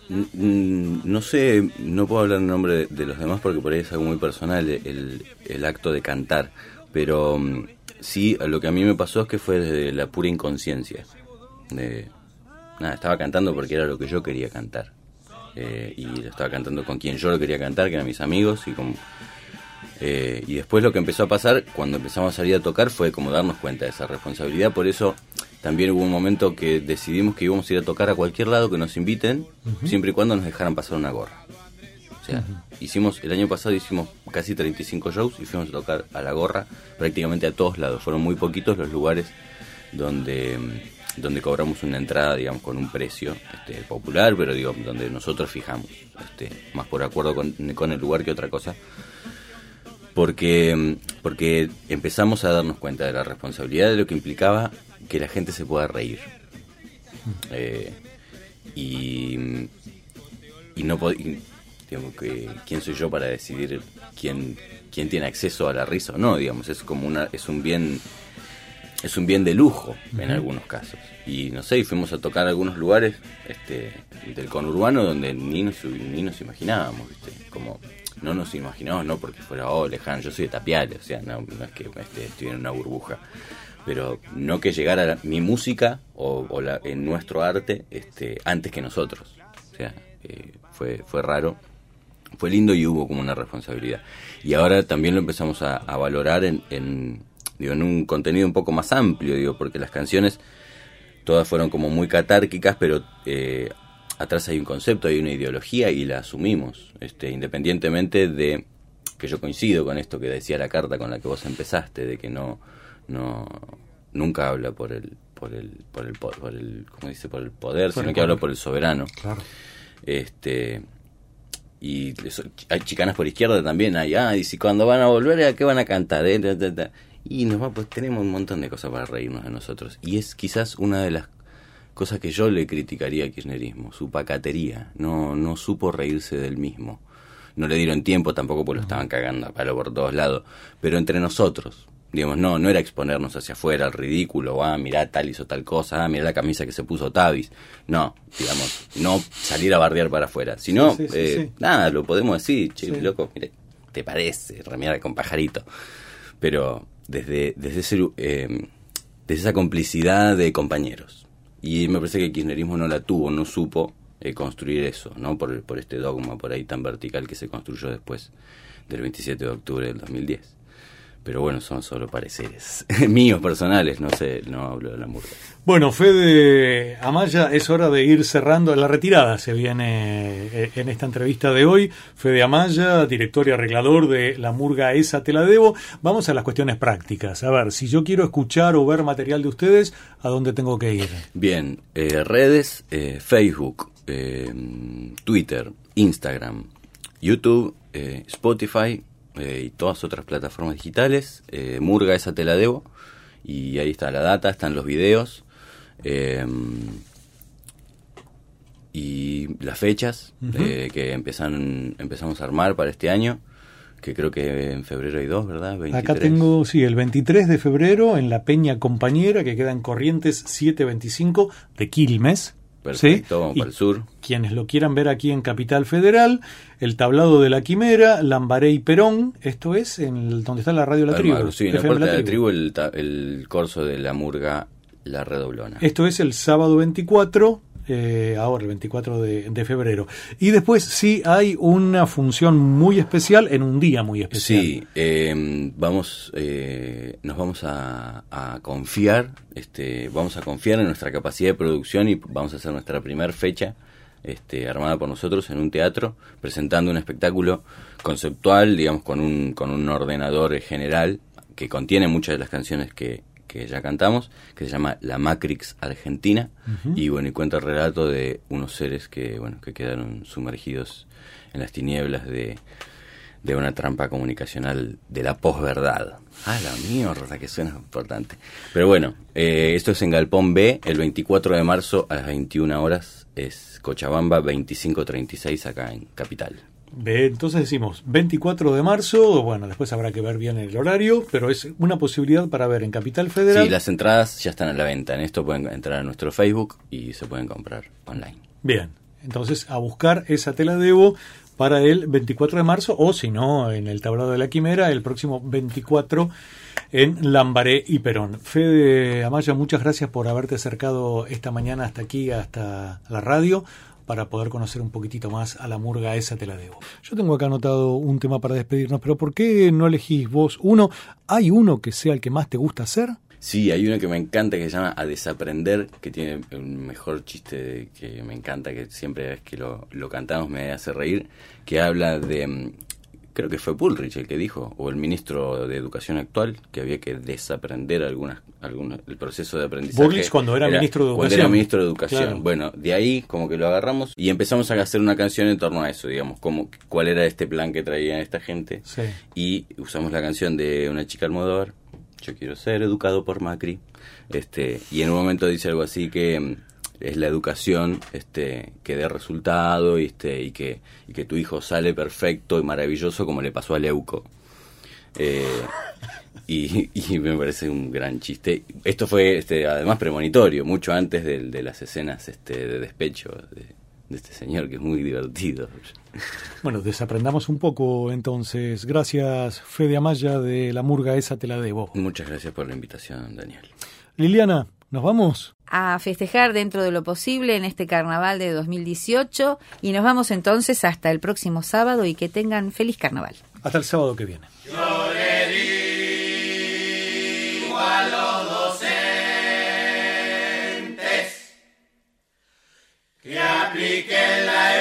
Speaker 15: No sé, no puedo hablar en nombre de, de los demás porque por ahí es algo muy personal el, el acto de cantar, pero sí, lo que a mí me pasó es que fue desde la pura inconsciencia. De, nada, estaba cantando porque era lo que yo quería cantar, eh, y lo estaba cantando con quien yo lo quería cantar, que eran mis amigos, y con... Eh, y después lo que empezó a pasar cuando empezamos a salir a tocar fue como darnos cuenta de esa responsabilidad. Por eso también hubo un momento que decidimos que íbamos a ir a tocar a cualquier lado que nos inviten, uh-huh. siempre y cuando nos dejaran pasar una gorra. O sea, uh-huh. hicimos el año pasado hicimos casi treinta y cinco shows y fuimos a tocar a la gorra prácticamente a todos lados. Fueron muy poquitos los lugares donde donde cobramos una entrada, digamos, con un precio este, popular, pero digo, donde nosotros fijamos, este, más por acuerdo con, con el lugar que otra cosa. Porque, porque empezamos a darnos cuenta de la responsabilidad de lo que implicaba que la gente se pueda reír. Eh, y, y no pod- y, digamos que quién soy yo para decidir quién, quién tiene acceso a la risa o no, digamos, es como una, es un bien, es un bien de lujo en uh-huh. algunos casos. Y no sé, y fuimos a tocar algunos lugares este, del conurbano donde ni nos, ni nos imaginábamos, ¿viste? Como no nos imaginamos, no porque fuera, oh, lejano, yo soy de Tapiales, o sea, no, no es que este, estoy en una burbuja, pero no que llegara la, mi música o, o la, en nuestro arte este, antes que nosotros, o sea, eh, fue, fue raro, fue lindo y hubo como una responsabilidad. Y ahora también lo empezamos a, a valorar en, en, digo, en un contenido un poco más amplio, digo, porque las canciones todas fueron como muy catárquicas, pero eh, atrás hay un concepto, hay una ideología y la asumimos, este, independientemente de que yo coincido con esto que decía la carta con la que vos empezaste, de que no, no nunca habla por el, por el, por el, por el, ¿cómo dice? Por el poder,
Speaker 5: por
Speaker 15: sino
Speaker 5: el
Speaker 15: que
Speaker 5: poder.
Speaker 15: habla por el soberano.
Speaker 5: Claro.
Speaker 15: Este, y eso, hay chicanas por izquierda también, hay, ah, y si cuando van a volver, ¿a qué van a cantar? Eh? Ta, ta, ta. Y nos va, pues tenemos un montón de cosas para reírnos de nosotros. Y es quizás una de las cosas que yo le criticaría al kirchnerismo, su pacatería. No, no supo reírse del mismo. No le dieron tiempo tampoco porque lo estaban cagando a palo por todos lados. Pero entre nosotros, digamos, no, no era exponernos hacia afuera al ridículo, ah, mirá, tal hizo tal cosa, ah, mirá la camisa que se puso Tavis. No, digamos, no salir a bardear para afuera. Sino,
Speaker 5: Sí, sí, sí,
Speaker 15: eh,
Speaker 5: sí.
Speaker 15: nada, lo podemos decir, che,
Speaker 5: Sí.
Speaker 15: loco, mire, te parece, remera con pajarito. Pero desde, desde, ese, eh, desde esa complicidad de compañeros. Y me parece que el kirchnerismo no la tuvo, no supo eh, construir eso, ¿no? Por, por este dogma por ahí tan vertical que se construyó después del veintisiete de octubre del dos mil diez. Pero bueno, son solo pareceres míos personales, no sé, no hablo de la murga.
Speaker 5: Bueno, Fede Amaya, es hora de ir cerrando. La retirada se viene eh, en esta entrevista de hoy. Fede Amaya, director y arreglador de La Murga Esa Te La Debo. Vamos a las cuestiones prácticas. A ver, si yo quiero escuchar o ver material de ustedes, ¿a dónde tengo que ir?
Speaker 15: Bien, eh, redes, eh, Facebook, eh, Twitter, Instagram, YouTube, eh, Spotify eh, y todas otras plataformas digitales. eh, Murga Esa Te La Debo. Y ahí está la data, están los videos. Eh, y las fechas
Speaker 5: Ujú.
Speaker 15: eh, que empiezan, empezamos a armar para este año, que creo que en febrero hay dos, ¿verdad? veintitrés.
Speaker 5: Acá tengo, sí, el veintitrés de febrero en la Peña Compañera, que queda en Corrientes setecientos veinticinco de Quilmes.
Speaker 15: Perfecto,
Speaker 5: ¿sí?
Speaker 15: vamos
Speaker 5: Y
Speaker 15: para el sur.
Speaker 5: quienes lo quieran ver aquí en Capital Federal, el Tablado de la Quimera, Lambaré y Perón, esto es en el, donde está la radio La Tribu.
Speaker 15: Almagro, sí, en la
Speaker 5: F M
Speaker 15: puerta de la tribu, el, ta- el corso de la murga La Redoblona.
Speaker 5: Esto es el sábado veinticuatro, eh, ahora el veinticuatro de, de febrero. Y después sí hay una función muy especial en un día muy especial.
Speaker 15: Sí, eh, vamos, eh, nos vamos a, a confiar, este, vamos a confiar en nuestra capacidad de producción y vamos a hacer nuestra primera fecha este, armada por nosotros en un teatro, presentando un espectáculo conceptual, digamos, con un, con un ordenador general que contiene muchas de las canciones que, que ya cantamos, que se llama La Matrix Argentina.
Speaker 5: Ujú.
Speaker 15: Y bueno, y cuenta el relato de unos seres que, bueno, que quedaron sumergidos en las tinieblas de, de una trampa comunicacional de la posverdad. Ah, la mierda, que suena importante. Pero bueno, eh, esto es en Galpón B, el veinticuatro de marzo a las veintiuna horas, es Cochabamba veinticinco treinta y seis acá en Capital.
Speaker 5: Ve, entonces decimos veinticuatro de marzo, bueno, después habrá que ver bien el horario, pero es una posibilidad para ver en Capital Federal.
Speaker 15: Sí, las entradas ya están a la venta. En esto pueden entrar a nuestro Facebook y se pueden comprar online.
Speaker 5: Bien, entonces a buscar Esa Te La Debo para el veinticuatro de marzo, o si no, en el Tablado de la Quimera, el próximo veinticuatro en Lambaré y Perón. Fede Amaya, muchas gracias por haberte acercado esta mañana hasta aquí, hasta la radio, para poder conocer un poquitito más a La Murga Esa Te La Debo. Yo tengo acá anotado un tema para despedirnos, pero ¿por qué no elegís vos uno? ¿Hay uno que sea el que más te gusta hacer?
Speaker 15: Sí, hay uno que me encanta que se llama A Desaprender, que tiene un mejor chiste que me encanta, que siempre vez que lo, lo cantamos me hace reír, que habla de, creo que fue Bullrich el que dijo, o el ministro de Educación actual, que había que desaprender algunas, algunas el proceso de aprendizaje.
Speaker 5: Bullrich cuando era ministro de
Speaker 15: Cuando
Speaker 5: Educación.
Speaker 15: era ministro de Educación.
Speaker 5: Claro.
Speaker 15: Bueno, de ahí como que lo agarramos y empezamos a hacer una canción en torno a eso, digamos, como cuál era este plan que traían esta gente.
Speaker 5: Sí.
Speaker 15: Y usamos la canción de Una chica Almodóvar, Yo quiero ser educado por Macri, este, y en un momento dice algo así que mm, es la educación este, que dé resultado y, este, y, que, y que tu hijo sale perfecto y maravilloso como le pasó a Leuco. Eh, y, y me parece un gran chiste. Esto fue este, además premonitorio, mucho antes de, de las escenas este, de despecho de, de este señor, que es muy divertido.
Speaker 5: Bueno, desaprendamos un poco entonces. Gracias, Fede Amaya, de La Murga Esa Te La Debo.
Speaker 15: Muchas gracias por la invitación, Daniel.
Speaker 5: Liliana, ¿Nos vamos?
Speaker 3: A festejar dentro de lo posible en este carnaval de dos mil dieciocho y nos vamos entonces hasta el próximo sábado y que tengan feliz carnaval.
Speaker 5: Hasta el sábado que viene.
Speaker 4: Yo le digo a los docentes que apliquen la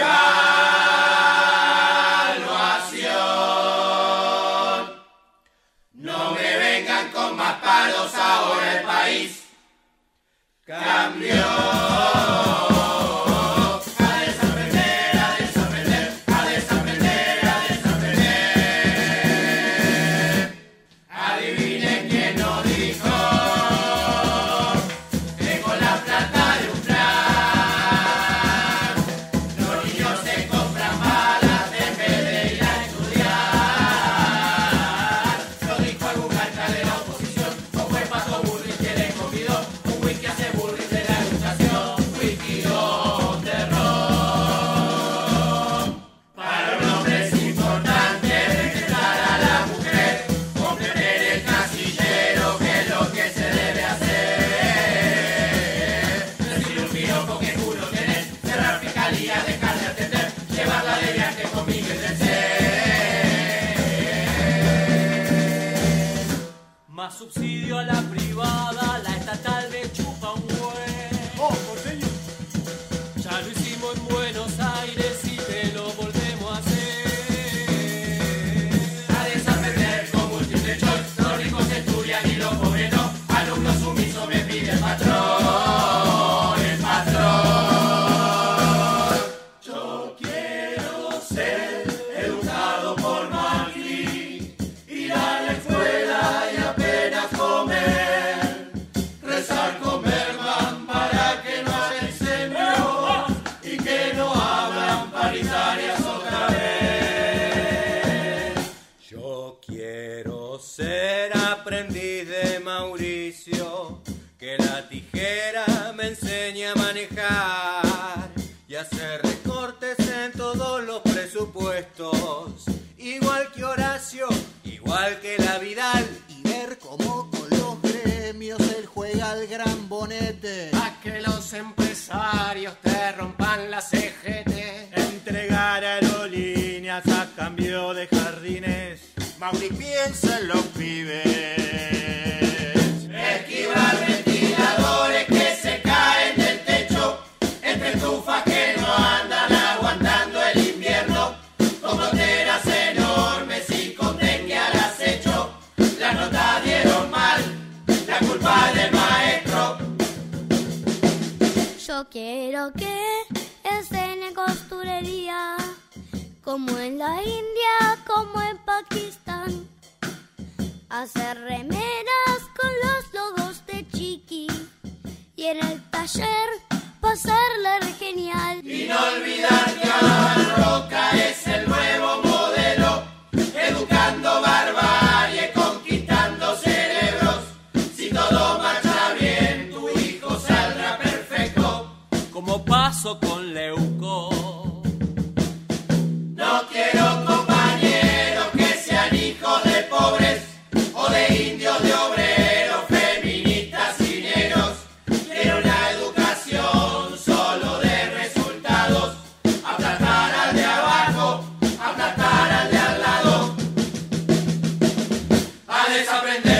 Speaker 4: evaluación. No me vengan con más palos, ahora el país cambió.
Speaker 16: Más subsidio a la privada, la estatal me chupa un huevo. Oh, porteño. Ya lo hicimos en Buenos Aires y te lo volvemos a hacer.
Speaker 4: A desaprender con múltiple choice, los ricos estudian y los pobres no. Alumnos sumisos me pide el patrón, el patrón. Yo quiero ser educado por Macri, ir a la escuela y apenas comer, rezar con Bergman para que no haya incendios y que no abran paritarias otra vez.
Speaker 6: Yo quiero ser aprendiz de Mauricio, que la tijera me enseñe a manejar y hacer recortes en todos los presupuestos, igual que Horacio, igual que la Vidal,
Speaker 22: y ver cómo con los gremios él juega al gran bonete,
Speaker 16: A que los empresarios te rompan la C G T.
Speaker 6: entregar aerolíneas a cambio de jardines.
Speaker 22: Mauri piensa en los pibes,
Speaker 4: Esquivar ventiladores que se caen del techo, entre estufas que no andan aguantando el invierno, con goteras enormes y con dengue al acecho. Las notas dieron mal, la culpa es del maestro.
Speaker 23: Yo quiero que enseñe costurería, como en la India, como en Pakistán. Hacer remeras con los logos de Chiqui y en el taller pasarla re genial.
Speaker 4: Y no olvidar que Alan Roca es el nuevo modelo, educando barbarie, conquistando cerebros. Si todo marcha bien, tu hijo saldrá perfecto.
Speaker 16: Como paso con Leuco.
Speaker 4: No quiero compañeros que sean hijos de pobres o de indios, de obreros, feministas y negros. Quiero una educación solo de resultados, aplastar al de abajo, aplastar al de al lado. A desaprender.